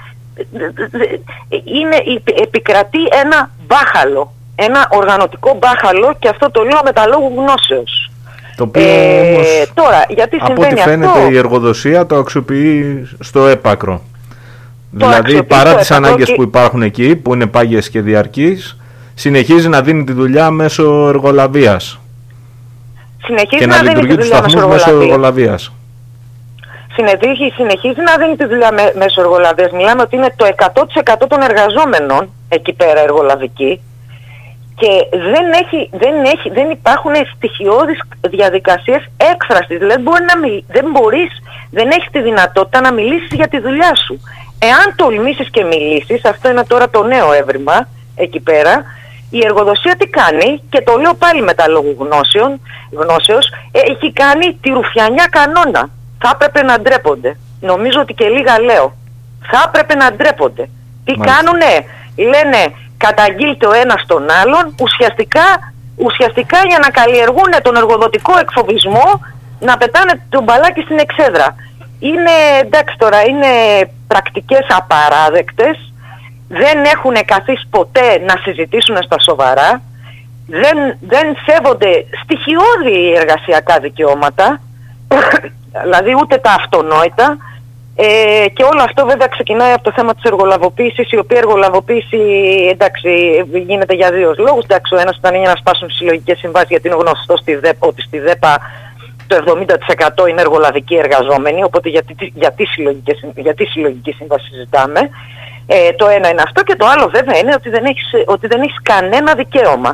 είναι, επικρατεί ένα μπάχαλο, ένα οργανωτικό μπάχαλο, και αυτό το λέω με τα λόγου γνώσεως. Το οποίο ε, όμως, τώρα, γιατί από ό,τι φαίνεται αυτό, η εργοδοσία το αξιοποιεί στο έπακρο. Δηλαδή παρά τις ανάγκες και... που υπάρχουν εκεί, που είναι πάγιες και διαρκείς, συνεχίζει να δίνει τη δουλειά μέσω εργολαβίας. Συνεχίζει και να, να λειτουργεί τους σταθμούς μέσω εργολαβίας. Συνεχίζει, συνεχίζει να δίνει τη δουλειά με, μέσω εργολαβίας. Μιλάμε ότι είναι το εκατό τοις εκατό των εργαζόμενων εκεί πέρα εργολαβικοί, και δεν, έχει, δεν, έχει, δεν υπάρχουν στοιχειώδεις διαδικασίες έκφρασης. Δηλαδή μπορεί να μιλ, δεν μπορείς, δεν έχεις τη δυνατότητα να μιλήσεις για τη δουλειά σου. Εάν τολμήσεις και μιλήσεις, αυτό είναι τώρα το νέο έβριμα εκεί πέρα, η εργοδοσία τι κάνει, και το λέω πάλι με τα λόγου γνώσεως, έχει κάνει τη ρουφιανιά κανόνα. Θα έπρεπε να ντρέπονται. Νομίζω ότι και λίγα λέω. Θα έπρεπε να ντρέπονται. Τι Μάλιστα. κάνουνε, λένε καταγγείλτε ο ένας τον άλλον, ουσιαστικά, ουσιαστικά για να καλλιεργούν τον εργοδοτικό εκφοβισμό, να πετάνε τον μπαλάκι στην εξέδρα. Είναι, εντάξει τώρα, είναι πρακτικές απαράδεκτες, δεν έχουν καθίσει ποτέ να συζητήσουν στα σοβαρά, δεν, δεν σέβονται στοιχειώδη εργασιακά δικαιώματα, δηλαδή ούτε τα αυτονόητα, ε, και όλο αυτό βέβαια ξεκινάει από το θέμα της εργολαβοποίησης, η οποία εργολαβοποίηση, εντάξει, γίνεται για δύο λόγους. Εντάξει, ο ένας ήταν για να σπάσουν συλλογικές συμβάσεις, γιατί είναι γνωστό στη ΔΕΠΑ, ότι στη ΔΕΠΑ το εβδομήντα τοις εκατό είναι εργολαβικοί εργαζόμενοι, οπότε γιατί, γιατί, συλλογικές, γιατί συλλογική σύμβαση συζητάμε. Ε, το ένα είναι αυτό, και το άλλο βέβαια είναι ότι δεν έχεις, ότι δεν έχεις κανένα δικαίωμα.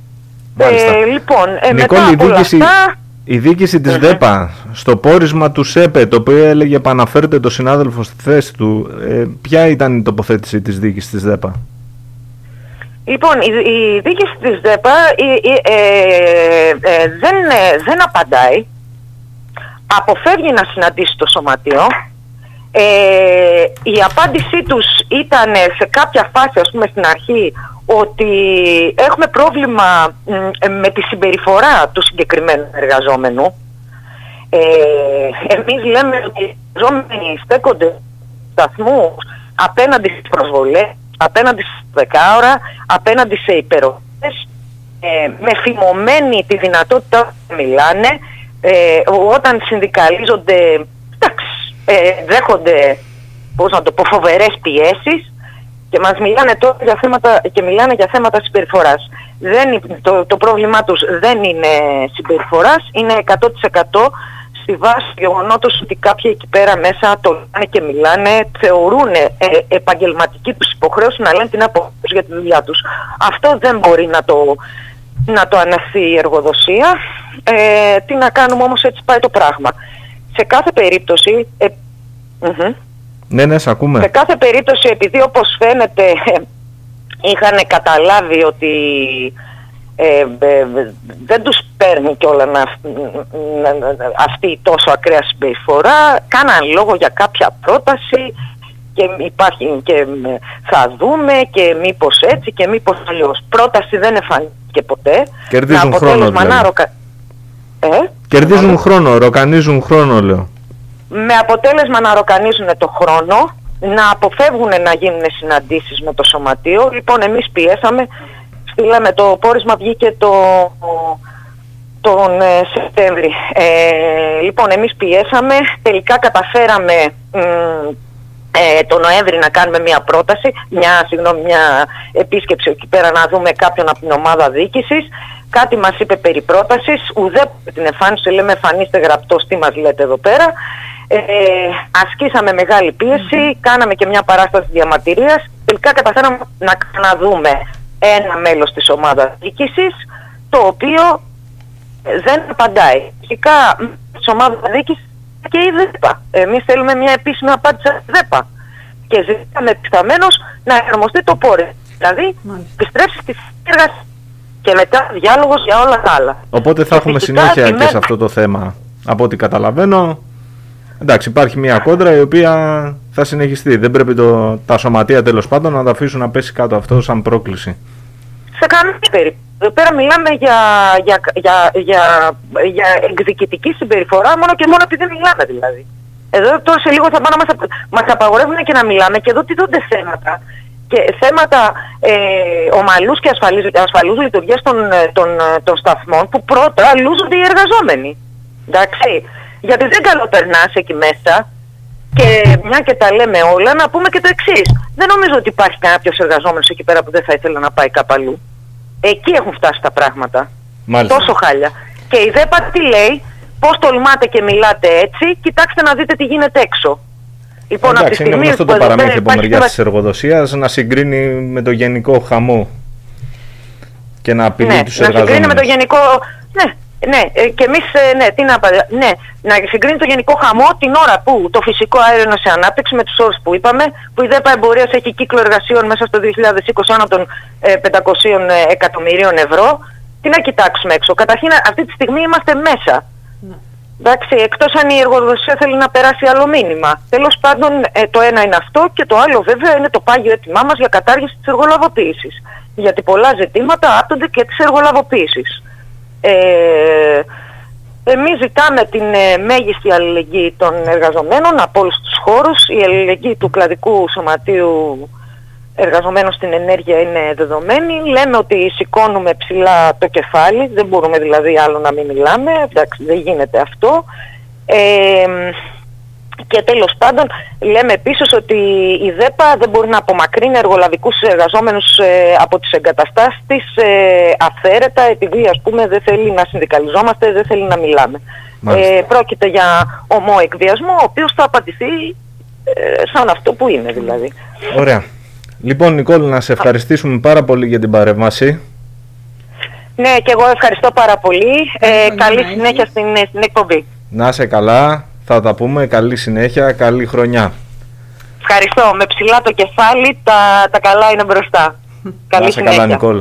Ε, λοιπόν, ε, Νικόλη, μετά η από όλα διοίκηση, αυτά... η διοίκηση της mm-hmm. ΔΕΠΑ, στο πόρισμα του ΣΕΠΕ, το οποίο έλεγε επαναφέρεται το συνάδελφο στη θέση του, ε, ποια ήταν η τοποθέτηση της διοίκησης της ΔΕΠΑ? Λοιπόν, η, η διοίκηση της ΔΕΠΑ ε, ε, ε, ε, δεν, ε, δεν απαντάει, αποφεύγει να συναντήσει το Σωματείο. Ε, η απάντησή τους ήταν σε κάποια φάση, ας πούμε στην αρχή, ότι έχουμε πρόβλημα με τη συμπεριφορά του συγκεκριμένου εργαζόμενου. Ε, εμείς λέμε ότι οι εργαζόμενοι στέκονται σταθμούς απέναντι στις προσβολές, απέναντι στις δεκάωρα, απέναντι σε υπεροχές, ε, με φημωμένη τη δυνατότητα να μιλάνε, ε, όταν συνδικαλίζονται, εντάξει, ε, δέχονται, πώς να το πω, φοβερές πιέσεις, και μας μιλάνε τώρα για θέματα, και μιλάνε για θέματα συμπεριφοράς. Δεν, το, το πρόβλημά τους δεν είναι συμπεριφοράς, είναι εκατό τοις εκατό στη βάση του γεγονότος ότι κάποιοι εκεί πέρα μέσα το λένε και μιλάνε, θεωρούν ε, επαγγελματική τους υποχρέωση να λένε την άποψη για τη δουλειά τους. Αυτό δεν μπορεί να το, να το ανεχθεί η εργοδοσία. Ε, τι να κάνουμε όμως, έτσι πάει το πράγμα. Σε κάθε περίπτωση... Ε, uh-huh. Ναι, ναι, σε ακούμε. Σε κάθε περίπτωση, επειδή όπως φαίνεται είχαν καταλάβει ότι ε, ε, δεν τους παίρνει κιόλα να, να, να, αυτή η τόσο ακραία συμπεριφορά, κάναν λόγο για κάποια πρόταση και υπάρχει και θα δούμε και μήπως έτσι και μήπως αλλιώς. Πρόταση δεν εμφανίστηκε ποτέ. Κερδίζουν χρόνο δηλαδή. Ροκα... Ε? Κερδίζουν mm-hmm. χρόνο, ροκανίζουν χρόνο λέω. Με αποτέλεσμα να ροκανίζουν το χρόνο, να αποφεύγουν να γίνουν συναντήσεις με το Σωματείο. Λοιπόν, εμείς πιέσαμε, στείλαμε, το πόρισμα βγήκε το, τον ε, Σεπτέμβρη. Ε, λοιπόν, εμείς πιέσαμε, τελικά καταφέραμε μ, ε, το Νοέμβρη να κάνουμε μια πρόταση, μια, συγγνώμη, μια επίσκεψη εκεί πέρα, να δούμε κάποιον από την ομάδα διοίκησης. κάτι μας είπε περί πρότασης, ουδέποτε την εμφάνισε, λέμε εμφανίστε γραπτός τι μας λέτε εδώ πέρα. Ε, ασκήσαμε μεγάλη πίεση, κάναμε και μια παράσταση διαμαρτυρίας, τελικά καταφέραμε να ξαναδούμε ένα μέλος της ομάδας διοίκησης, το οποίο δεν απαντάει. Φυσικά της ομάδας διοίκησης και η ΔΕΠΑ. Εμείς θέλουμε μια επίσημη απάντηση από τη ΔΕΠΑ και ζητάμε επισταμένως να εφαρμοστεί το πόρε. Δηλαδή, επιστρέψει στη έργαση και μετά διάλογος για όλα τα άλλα. Οπότε θα έχουμε συνέχεια και, και σε αυτό το θέμα, από ό,τι καταλαβαίνω. Εντάξει, υπάρχει μια κόντρα η οποία θα συνεχιστεί. Δεν πρέπει το, τα σωματεία τέλος πάντων να τα αφήσουν να πέσει κάτω αυτό σαν πρόκληση. Σε κανένα περίπτωση. Εδώ πέρα μιλάμε για, για, για, για, για εκδικητική συμπεριφορά μόνο και μόνο επειδή μιλάμε δηλαδή. Εδώ τώρα σε λίγο θα πάνε να μας, μας απαγορεύουν και να μιλάμε και εδώ τι δονται θέματα. Και θέματα ε, ομαλούς και ασφαλούς, ασφαλούς λειτουργίας των, των, των σταθμών που πρώτα λούζονται οι εργαζόμενοι. Εντάξει. Γιατί δεν καλοπερνάς εκεί μέσα και μια και τα λέμε όλα να πούμε και το εξής. Δεν νομίζω ότι υπάρχει κάποιος εργαζόμενος εκεί πέρα που δεν θα ήθελε να πάει κάπου αλλού. Εκεί έχουν φτάσει τα πράγματα. Μάλιστα. Τόσο χάλια. Και η ΔΕΠΑ τι λέει, πώς τολμάτε και μιλάτε έτσι, κοιτάξτε να δείτε τι γίνεται έξω. Λοιπόν, εντάξει, είναι γνωστό το παραμύθι από μεριά της εργοδοσίας να συγκρίνει με το γενικό χαμό και να απειλεί ναι, τους εργαζόμενους. Να συγκρίνει με το γενικό... Ναι. Ναι, και εμείς, ναι, τι να ναι, να συγκρίνει το γενικό χαμό την ώρα που το φυσικό αέριο είναι σε ανάπτυξη με τους όρους που είπαμε, που η ΔΕΠΑ Εμπορίας έχει κύκλο εργασιών μέσα στο δύο χιλιάδες είκοσι άνω των ε, πεντακοσίων εκατομμυρίων ευρώ. Τι να κοιτάξουμε έξω. Καταρχήν αυτή τη στιγμή είμαστε μέσα. Ναι. Εντάξει, εκτός αν η εργοδοσία θέλει να περάσει άλλο μήνυμα. Τέλος πάντων ε, το ένα είναι αυτό και το άλλο βέβαια είναι το πάγιο έτοιμά μας για κατάργηση της εργολαβοποίησης. Γιατί πολλά ζητήματα άπτονται και της εργολαβοποίησης. Ε, εμείς ζητάμε την ε, μέγιστη αλληλεγγύη των εργαζομένων από όλους τους χώρους. Η αλληλεγγύη του κλαδικού σωματείου εργαζομένων στην ενέργεια είναι δεδομένη. Λέμε ότι σηκώνουμε ψηλά το κεφάλι, δεν μπορούμε δηλαδή άλλο να μην μιλάμε, εντάξει, δεν γίνεται αυτό. Ε, και τέλος πάντων λέμε επίσης ότι η ΔΕΠΑ δεν μπορεί να απομακρύνει εργολαβικούς εργαζόμενους ε, από τις εγκαταστάσεις της ε, αυθαίρετα, επειδή ας πούμε δεν θέλει να συνδικαλιζόμαστε, δεν θέλει να μιλάμε. Ε, πρόκειται για ομό εκβιασμό, ο οποίος θα απαντηθεί ε, σαν αυτό που είναι δηλαδή. Ωραία. Λοιπόν, Νικόλ, να σε ευχαριστήσουμε πάρα πολύ για την παρέμβαση. Ναι, και εγώ ευχαριστώ πάρα πολύ. Ε, καλή συνέχεια στην, στην εκπομπή. Να είσαι καλά. Θα τα πούμε. Καλή συνέχεια, καλή χρονιά. Ευχαριστώ. Με ψηλά το κεφάλι, τα, τα καλά είναι μπροστά. Καλή να είσαι συνέχεια. Καλά, Νικόλ.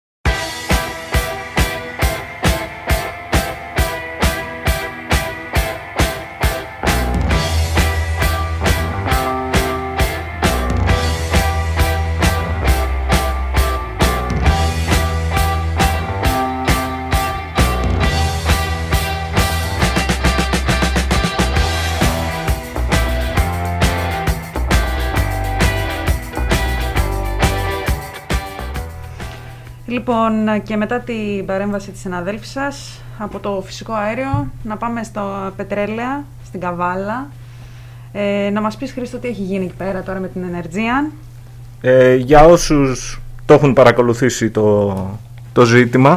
Λοιπόν, και μετά την παρέμβαση της συναδέλφης σας, από το φυσικό αέριο, να πάμε στα πετρέλαια, στην Καβάλα. Ε, να μας πεις, Χρήστο, τι έχει γίνει εκεί πέρα τώρα με την Energean. Ε, για όσους το έχουν παρακολουθήσει το, το ζήτημα,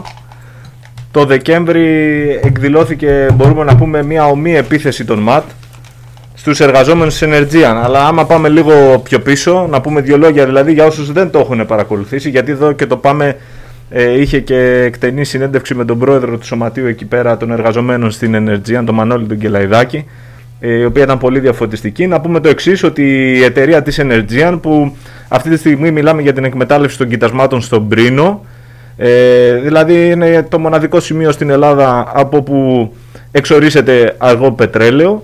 το Δεκέμβρη εκδηλώθηκε, μπορούμε να πούμε, μια ομή επίθεση των ΜΑΤ στους εργαζόμενους της Energean. Αλλά άμα πάμε λίγο πιο πίσω, να πούμε δύο λόγια δηλαδή για όσους δεν το έχουν παρακολουθήσει, γιατί εδώ και το πάμε ε, είχε και εκτενή συνέντευξη με τον πρόεδρο του σωματείου εκεί πέρα των εργαζομένων στην Energean, τον Μανώλη τον Κελαϊδάκη, ε, η οποία ήταν πολύ διαφωτιστική. Να πούμε το εξής, ότι η εταιρεία της Energean, που αυτή τη στιγμή μιλάμε για την εκμετάλλευση των κοιτασμάτων στον Πρίνο, ε, δηλαδή είναι το μοναδικό σημείο στην Ελλάδα από που εξορίσεται αργό πετρέλαιο.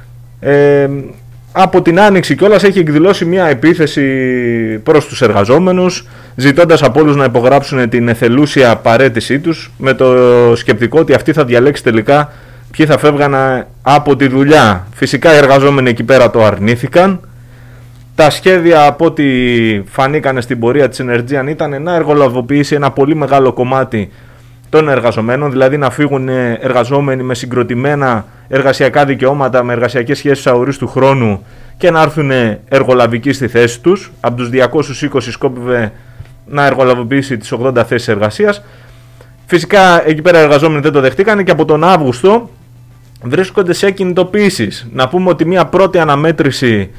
Ε, από την Άνοιξη κιόλας έχει εκδηλώσει μια επίθεση προς τους εργαζόμενους, ζητώντας από όλους να υπογράψουν την εθελούσια παραίτησή τους, με το σκεπτικό ότι αυτή θα διαλέξει τελικά ποιοι θα φεύγαν από τη δουλειά. Φυσικά οι εργαζόμενοι εκεί πέρα το αρνήθηκαν. Τα σχέδια, από ό,τι φανήκανε στην πορεία της Energean, ήταν να εργολαβοποιήσει ένα πολύ μεγάλο κομμάτι των εργαζομένων, δηλαδή να φύγουν εργαζόμενοι με συγκροτημένα εργασιακά δικαιώματα, με εργασιακές σχέσεις αορίστου χρόνου και να έρθουν εργολαβικοί στη θέση τους. Από τους διακόσιους είκοσι σκόπευε να εργολαβοποιήσει τις ογδόντα θέσεις εργασίας. Φυσικά εκεί πέρα οι εργαζόμενοι δεν το δεχτήκαν και από τον Αύγουστο βρίσκονται σε κινητοποιήσεις. Να πούμε ότι μια πρώτη αναμέτρηση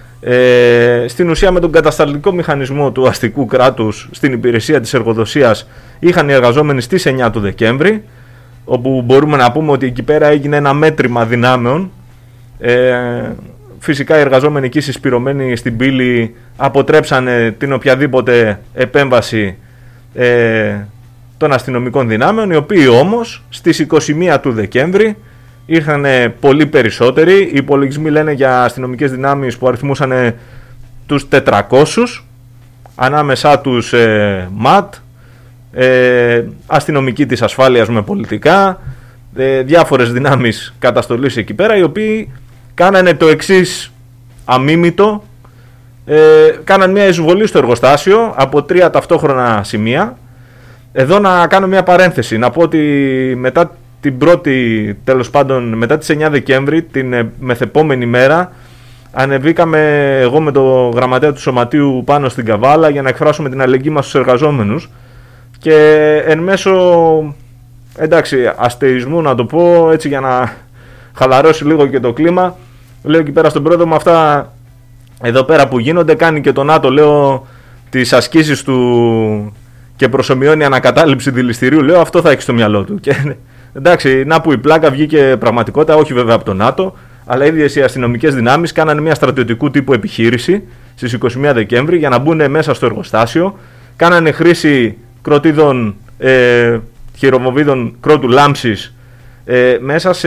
ε, στην ουσία με τον κατασταλτικό μηχανισμό του αστικού κράτους στην υπηρεσία της εργοδοσίας είχαν οι εργαζόμενοι στις εννιά του Δεκέμβρη, όπου μπορούμε να πούμε ότι εκεί πέρα έγινε ένα μέτρημα δυνάμεων. Ε, φυσικά οι εργαζόμενοι εκεί συσπηρωμένοι στην πύλη αποτρέψανε την οποιαδήποτε επέμβαση ε, των αστυνομικών δυνάμεων, οι οποίοι όμως στις είκοσι μία του Δεκέμβρη ήρθαν πολύ περισσότεροι. Οι υπολογισμοί λένε για αστυνομικές δυνάμεις που αριθμούσαν τους τετρακόσιους, ανάμεσά τους ε, ΜΑΤ, ε, αστυνομικοί της ασφάλειας με πολιτικά, ε, διάφορες δυνάμεις καταστολής εκεί πέρα, οι οποίοι κάνανε το εξής αμίμητο, ε, κάναν μια εισβολή στο εργοστάσιο από τρία ταυτόχρονα σημεία. Εδώ να κάνω μια παρένθεση, να πω ότι μετά την πρώτη, τέλος πάντων μετά τις εννιά Δεκέμβρη, την μεθεπόμενη μέρα, ανεβήκαμε εγώ με το γραμματέα του Σωματείου πάνω στην Καβάλα για να εκφράσουμε την αλληλεγγύη μας στους εργαζόμενους και εν μέσω, εντάξει, αστεϊσμού να το πω έτσι για να χαλαρώσει λίγο και το κλίμα, λέω εκεί πέρα στον πρόεδρο μου, αυτά εδώ πέρα που γίνονται κάνει και το ΝΑΤΟ, λέω, τις ασκήσεις του και προσομοιώνει ανακατάληψη δηληστηρίου, λέω, αυτό θα έχει στο μυαλό του. Και εντάξει, να που η πλάκα βγήκε πραγματικότητα, όχι βέβαια από το ΝΑΤΟ, αλλά οι ίδιες οι αστυνομικές δυνάμεις κάνανε μια στρατιωτικού τύπου επιχείρηση στις είκοσι μία Δεκέμβρη για να μπουν μέσα στο εργοστάσιο. Κάνανε χρήση κροτίδων, ε, χειροβομβίδων κρότου λάμψης ε, μέσα σε,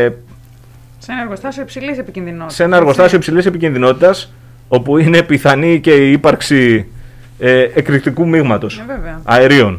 σε ένα εργοστάσιο υψηλής επικινδυνότητας. Σε ένα εργοστάσιο υψηλής επικινδυνότητας, όπου είναι πιθανή και η ύπαρξη ε, εκρηκτικού μείγματος ε, αερίων.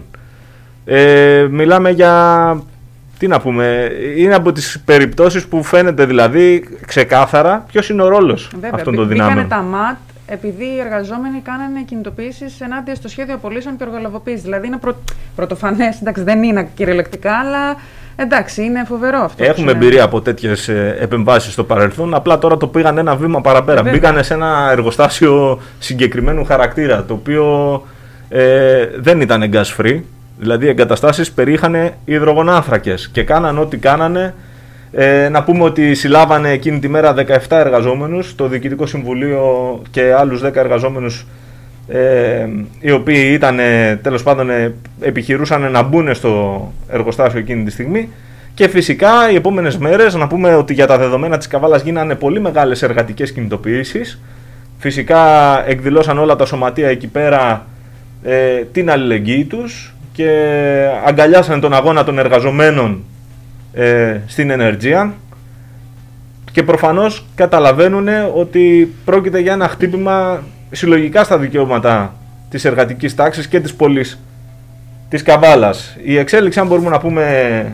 Ε, μιλάμε για, τι να πούμε, είναι από τις περιπτώσεις που φαίνεται δηλαδή ξεκάθαρα ποιος είναι ο ρόλος βέβαια, αυτών των δυνάμεων. Μπήκανε τα ΜΑΤ επειδή οι εργαζόμενοι κάνανε κινητοποιήσεις ενάντια στο σχέδιο απολύσεων και οργολαβοποίησης. Δηλαδή είναι πρω... πρωτοφανές, εντάξει, δεν είναι κυριολεκτικά, αλλά εντάξει, είναι φοβερό αυτό. Έχουμε εμπειρία από τέτοιες επεμβάσεις στο παρελθόν, απλά τώρα το πήγαν ένα βήμα παραπέρα. Βέβαια. Μπήκανε σε ένα εργοστάσιο συγκεκριμένου χαρακτήρα, το οποίο ε, δεν ήταν gas free. Δηλαδή οι εγκαταστάσεις περιείχαν υδρογονάνθρακες και κάναν ό,τι κάνανε. Ε, να πούμε ότι συλλάβανε εκείνη τη μέρα δεκαεπτά εργαζόμενους, το Διοικητικό Συμβουλίο και άλλους δέκα εργαζόμενους, ε, οι οποίοι ήταν, τέλος πάντων, επιχειρούσαν να μπουν στο εργοστάσιο εκείνη τη στιγμή. Και φυσικά οι επόμενες μέρες, να πούμε ότι για τα δεδομένα της Καβάλας γίνανε πολύ μεγάλες εργατικές κινητοποιήσεις. Φυσικά εκδηλώσαν όλα τα σωματεία εκεί πέρα ε, την αλληλεγγύη τους και αγκαλιάσαν τον αγώνα των εργαζομένων ε, στην Energean και προφανώς καταλαβαίνουν ότι πρόκειται για ένα χτύπημα συλλογικά στα δικαιώματα της εργατικής τάξης και της πόλης της Καβάλας. Η εξέλιξη, αν μπορούμε να πούμε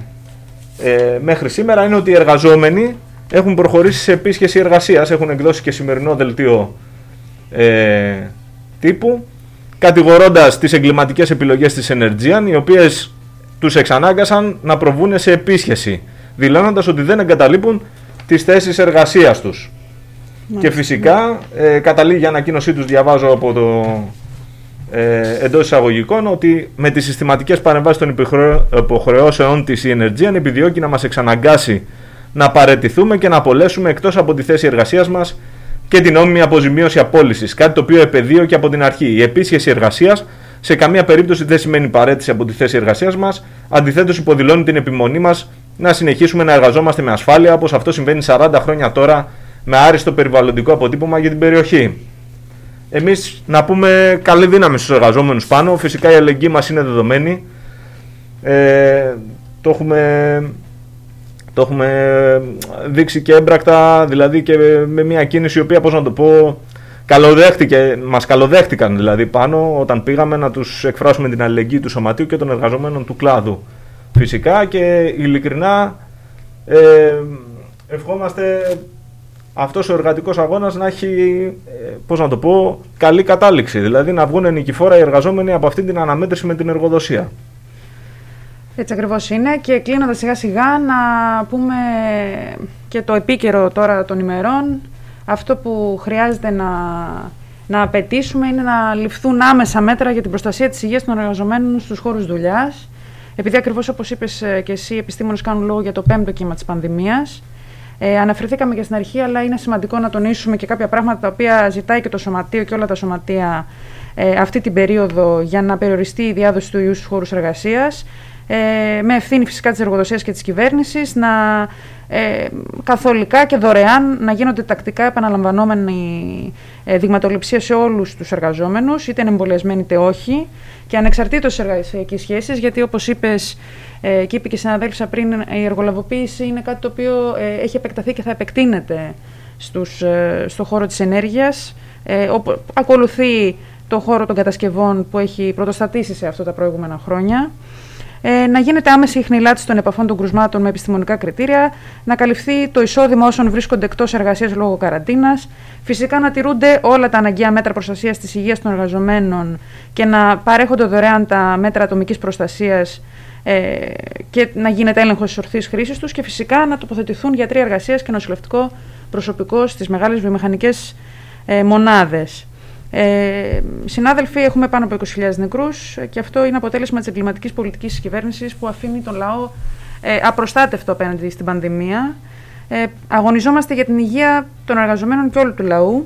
ε, μέχρι σήμερα, είναι ότι οι εργαζόμενοι έχουν προχωρήσει σε επίσκεψη εργασίας, έχουν εκδώσει και σημερινό δελτίο ε, τύπου, κατηγορώντας τις εγκληματικές επιλογές της Energean, οι οποίες τους εξανάγκασαν να προβούν σε επίσχεση, δηλώνοντας ότι δεν εγκαταλείπουν τις θέσεις εργασίας τους. Μάλιστα. Και φυσικά ε, καταλήγει η ανακοίνωσή τους, διαβάζω από το ε, εντός εισαγωγικών, ότι με τις συστηματικές παρεμβάσεις των υποχρεώσεων της η Energean επιδιώκει να μας εξαναγκάσει να παραιτηθούμε και να απολέσουμε εκτός από τη θέση εργασίας μας και την νόμιμη αποζημίωση απόλυσης, κάτι το οποίο επεδίωκε από την αρχή. Η επίσχεση εργασίας σε καμία περίπτωση δεν σημαίνει παραίτηση από τη θέση εργασίας μας, αντιθέτως υποδηλώνει την επιμονή μας να συνεχίσουμε να εργαζόμαστε με ασφάλεια, όπως αυτό συμβαίνει σαράντα χρόνια τώρα, με άριστο περιβαλλοντικό αποτύπωμα για την περιοχή. Εμείς να πούμε καλή δύναμη στους εργαζόμενους πάνω, φυσικά η αλληλεγγύη μας είναι δεδομένη, ε, το έχουμε... Το έχουμε δείξει και έμπρακτα, δηλαδή και με μια κίνηση η οποία, πώς να το πω, καλοδέχτηκε, μας καλοδέχτηκαν δηλαδή πάνω όταν πήγαμε να τους εκφράσουμε την αλληλεγγύη του σωματείου και των εργαζομένων του κλάδου. Φυσικά και ειλικρινά ε, ευχόμαστε αυτός ο εργατικός αγώνας να έχει, ε, πώς να το πω, καλή κατάληξη, δηλαδή να βγουν νικηφόρα οι εργαζόμενοι από αυτή την αναμέτρηση με την εργοδοσία. Έτσι ακριβώς είναι, και κλείνοντας σιγά σιγά να πούμε και το επίκαιρο τώρα των ημερών. Αυτό που χρειάζεται να, να απαιτήσουμε είναι να ληφθούν άμεσα μέτρα για την προστασία της υγείας των εργαζομένων στους χώρους δουλειάς. επειδή ακριβώς όπως είπες και εσύ, οι επιστήμονες κάνουν λόγο για το πέμπτο κύμα της πανδημίας. Ε, αναφερθήκαμε και στην αρχή, αλλά είναι σημαντικό να τονίσουμε και κάποια πράγματα τα οποία ζητάει και το Σωματείο και όλα τα σωματεία ε, αυτή την περίοδο για να περιοριστεί η διάδοση του ιού στους χώρους εργασίας. Ε, με ευθύνη φυσικά της εργοδοσίας και της κυβέρνησης, να ε, καθολικά και δωρεάν να γίνονται τακτικά επαναλαμβανόμενη ε, δειγματοληψία σε όλους τους εργαζόμενους, είτε είναι εμβολιασμένοι είτε όχι, και ανεξαρτήτως της εργασιακής σχέσης, γιατί όπως είπες ε, και είπε και η συναδέλφισσα πριν, η εργολαβοποίηση είναι κάτι το οποίο ε, έχει επεκταθεί και θα επεκτείνεται στους, ε, στο χώρο της ενέργειας, ε, όπου ακολουθεί το χώρο των κατασκευών που έχει πρωτοστατήσει σε αυτό τα προηγούμενα χρόνια. Ε, να γίνεται άμεση η χνηλάτιση των επαφών των κρουσμάτων με επιστημονικά κριτήρια, να καλυφθεί το εισόδημα όσων βρίσκονται εκτός εργασίας λόγω καραντίνας, φυσικά να τηρούνται όλα τα αναγκαία μέτρα προστασίας της υγείας των εργαζομένων και να παρέχονται δωρεάν τα μέτρα ατομικής προστασίας ε, και να γίνεται έλεγχος της ορθής χρήσης τους, και φυσικά να τοποθετηθούν γιατροί εργασίας και νοσηλευτικό προσωπικό στις μεγάλες βιομηχανικές ε, μονάδες. Ε, συνάδελφοι, έχουμε πάνω από είκοσι χιλιάδες νεκρούς και αυτό είναι αποτέλεσμα της εγκληματικής πολιτικής της κυβέρνησης που αφήνει τον λαό ε, απροστάτευτο απέναντι στην πανδημία. Ε, αγωνιζόμαστε για την υγεία των εργαζομένων και όλου του λαού.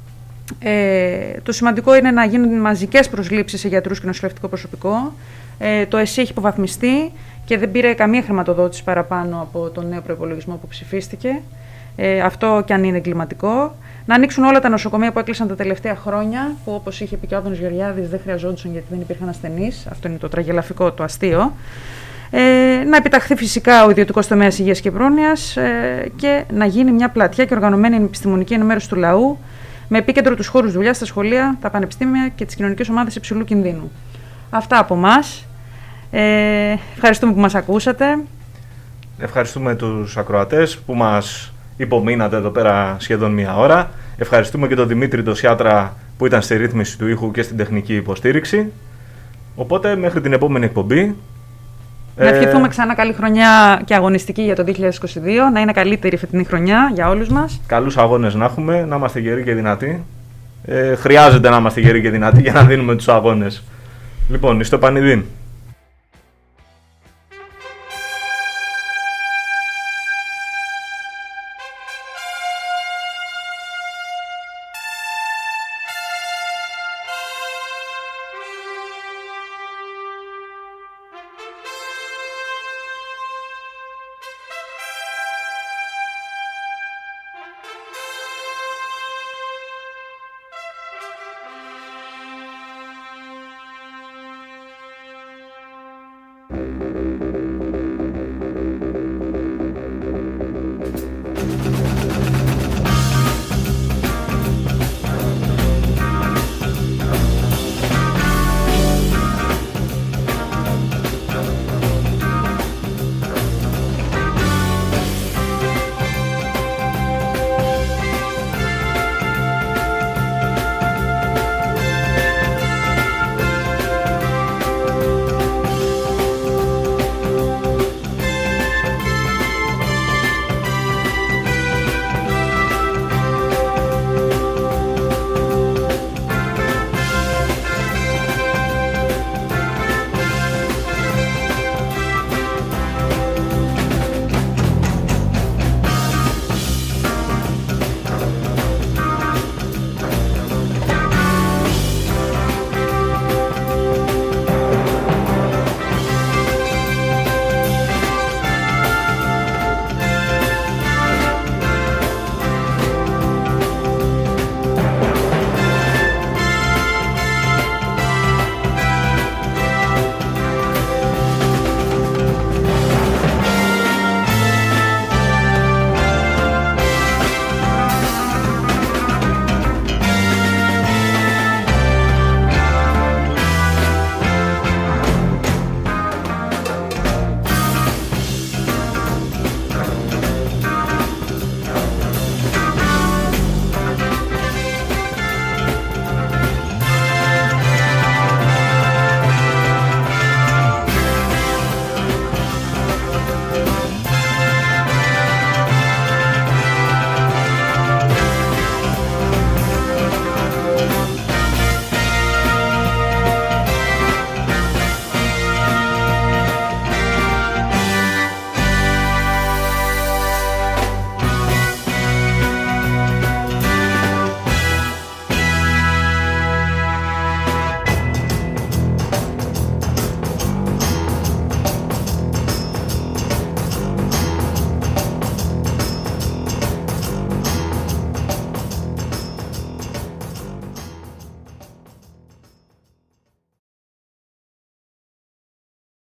Ε, το σημαντικό είναι να γίνουν μαζικές προσλήψεις σε γιατρούς και νοσηλευτικό προσωπικό. Ε, το ΕΣΥ έχει υποβαθμιστεί και δεν πήρε καμία χρηματοδότηση παραπάνω από τον νέο προϋπολογισμό που ψηφίστηκε. Ε, αυτό κι αν είναι εγκληματικό. Να ανοίξουν όλα τα νοσοκομεία που έκλεισαν τα τελευταία χρόνια, που όπως είχε πει και ο Άδωνης Γεωργιάδης δεν χρειαζόντουσαν γιατί δεν υπήρχαν ασθενείς. Αυτό είναι το τραγελαφικό, το αστείο. Ε, να επιταχθεί φυσικά ο ιδιωτικός τομέας υγείας και πρόνοιας ε, και να γίνει μια πλατιά και οργανωμένη επιστημονική ενημέρωση του λαού, με επίκεντρο τους χώρους δουλειάς στα σχολεία, τα πανεπιστήμια και τις κοινωνικές ομάδες υψηλού κινδύνου. Αυτά από εμάς. Ε, ευχαριστούμε που μας ακούσατε. Ευχαριστούμε τους ακροατές που μας υπομείνατε εδώ πέρα σχεδόν μία ώρα. Ευχαριστούμε και τον Δημήτρη Ντοσιάτρα που ήταν στη ρύθμιση του ήχου και στην τεχνική υποστήριξη. Οπότε μέχρι την επόμενη εκπομπή. Να ευχηθούμε ξανά καλή χρονιά και αγωνιστική για το δύο χιλιάδες είκοσι δύο. Να είναι καλύτερη φετινή χρονιά για όλους μας. Καλούς αγώνες να έχουμε, να είμαστε γεροί και δυνατοί. Ε, χρειάζεται να είμαστε γεροί και δυνατοί για να δίνουμε τους αγώνες. Λοιπόν, στο επανειδήν.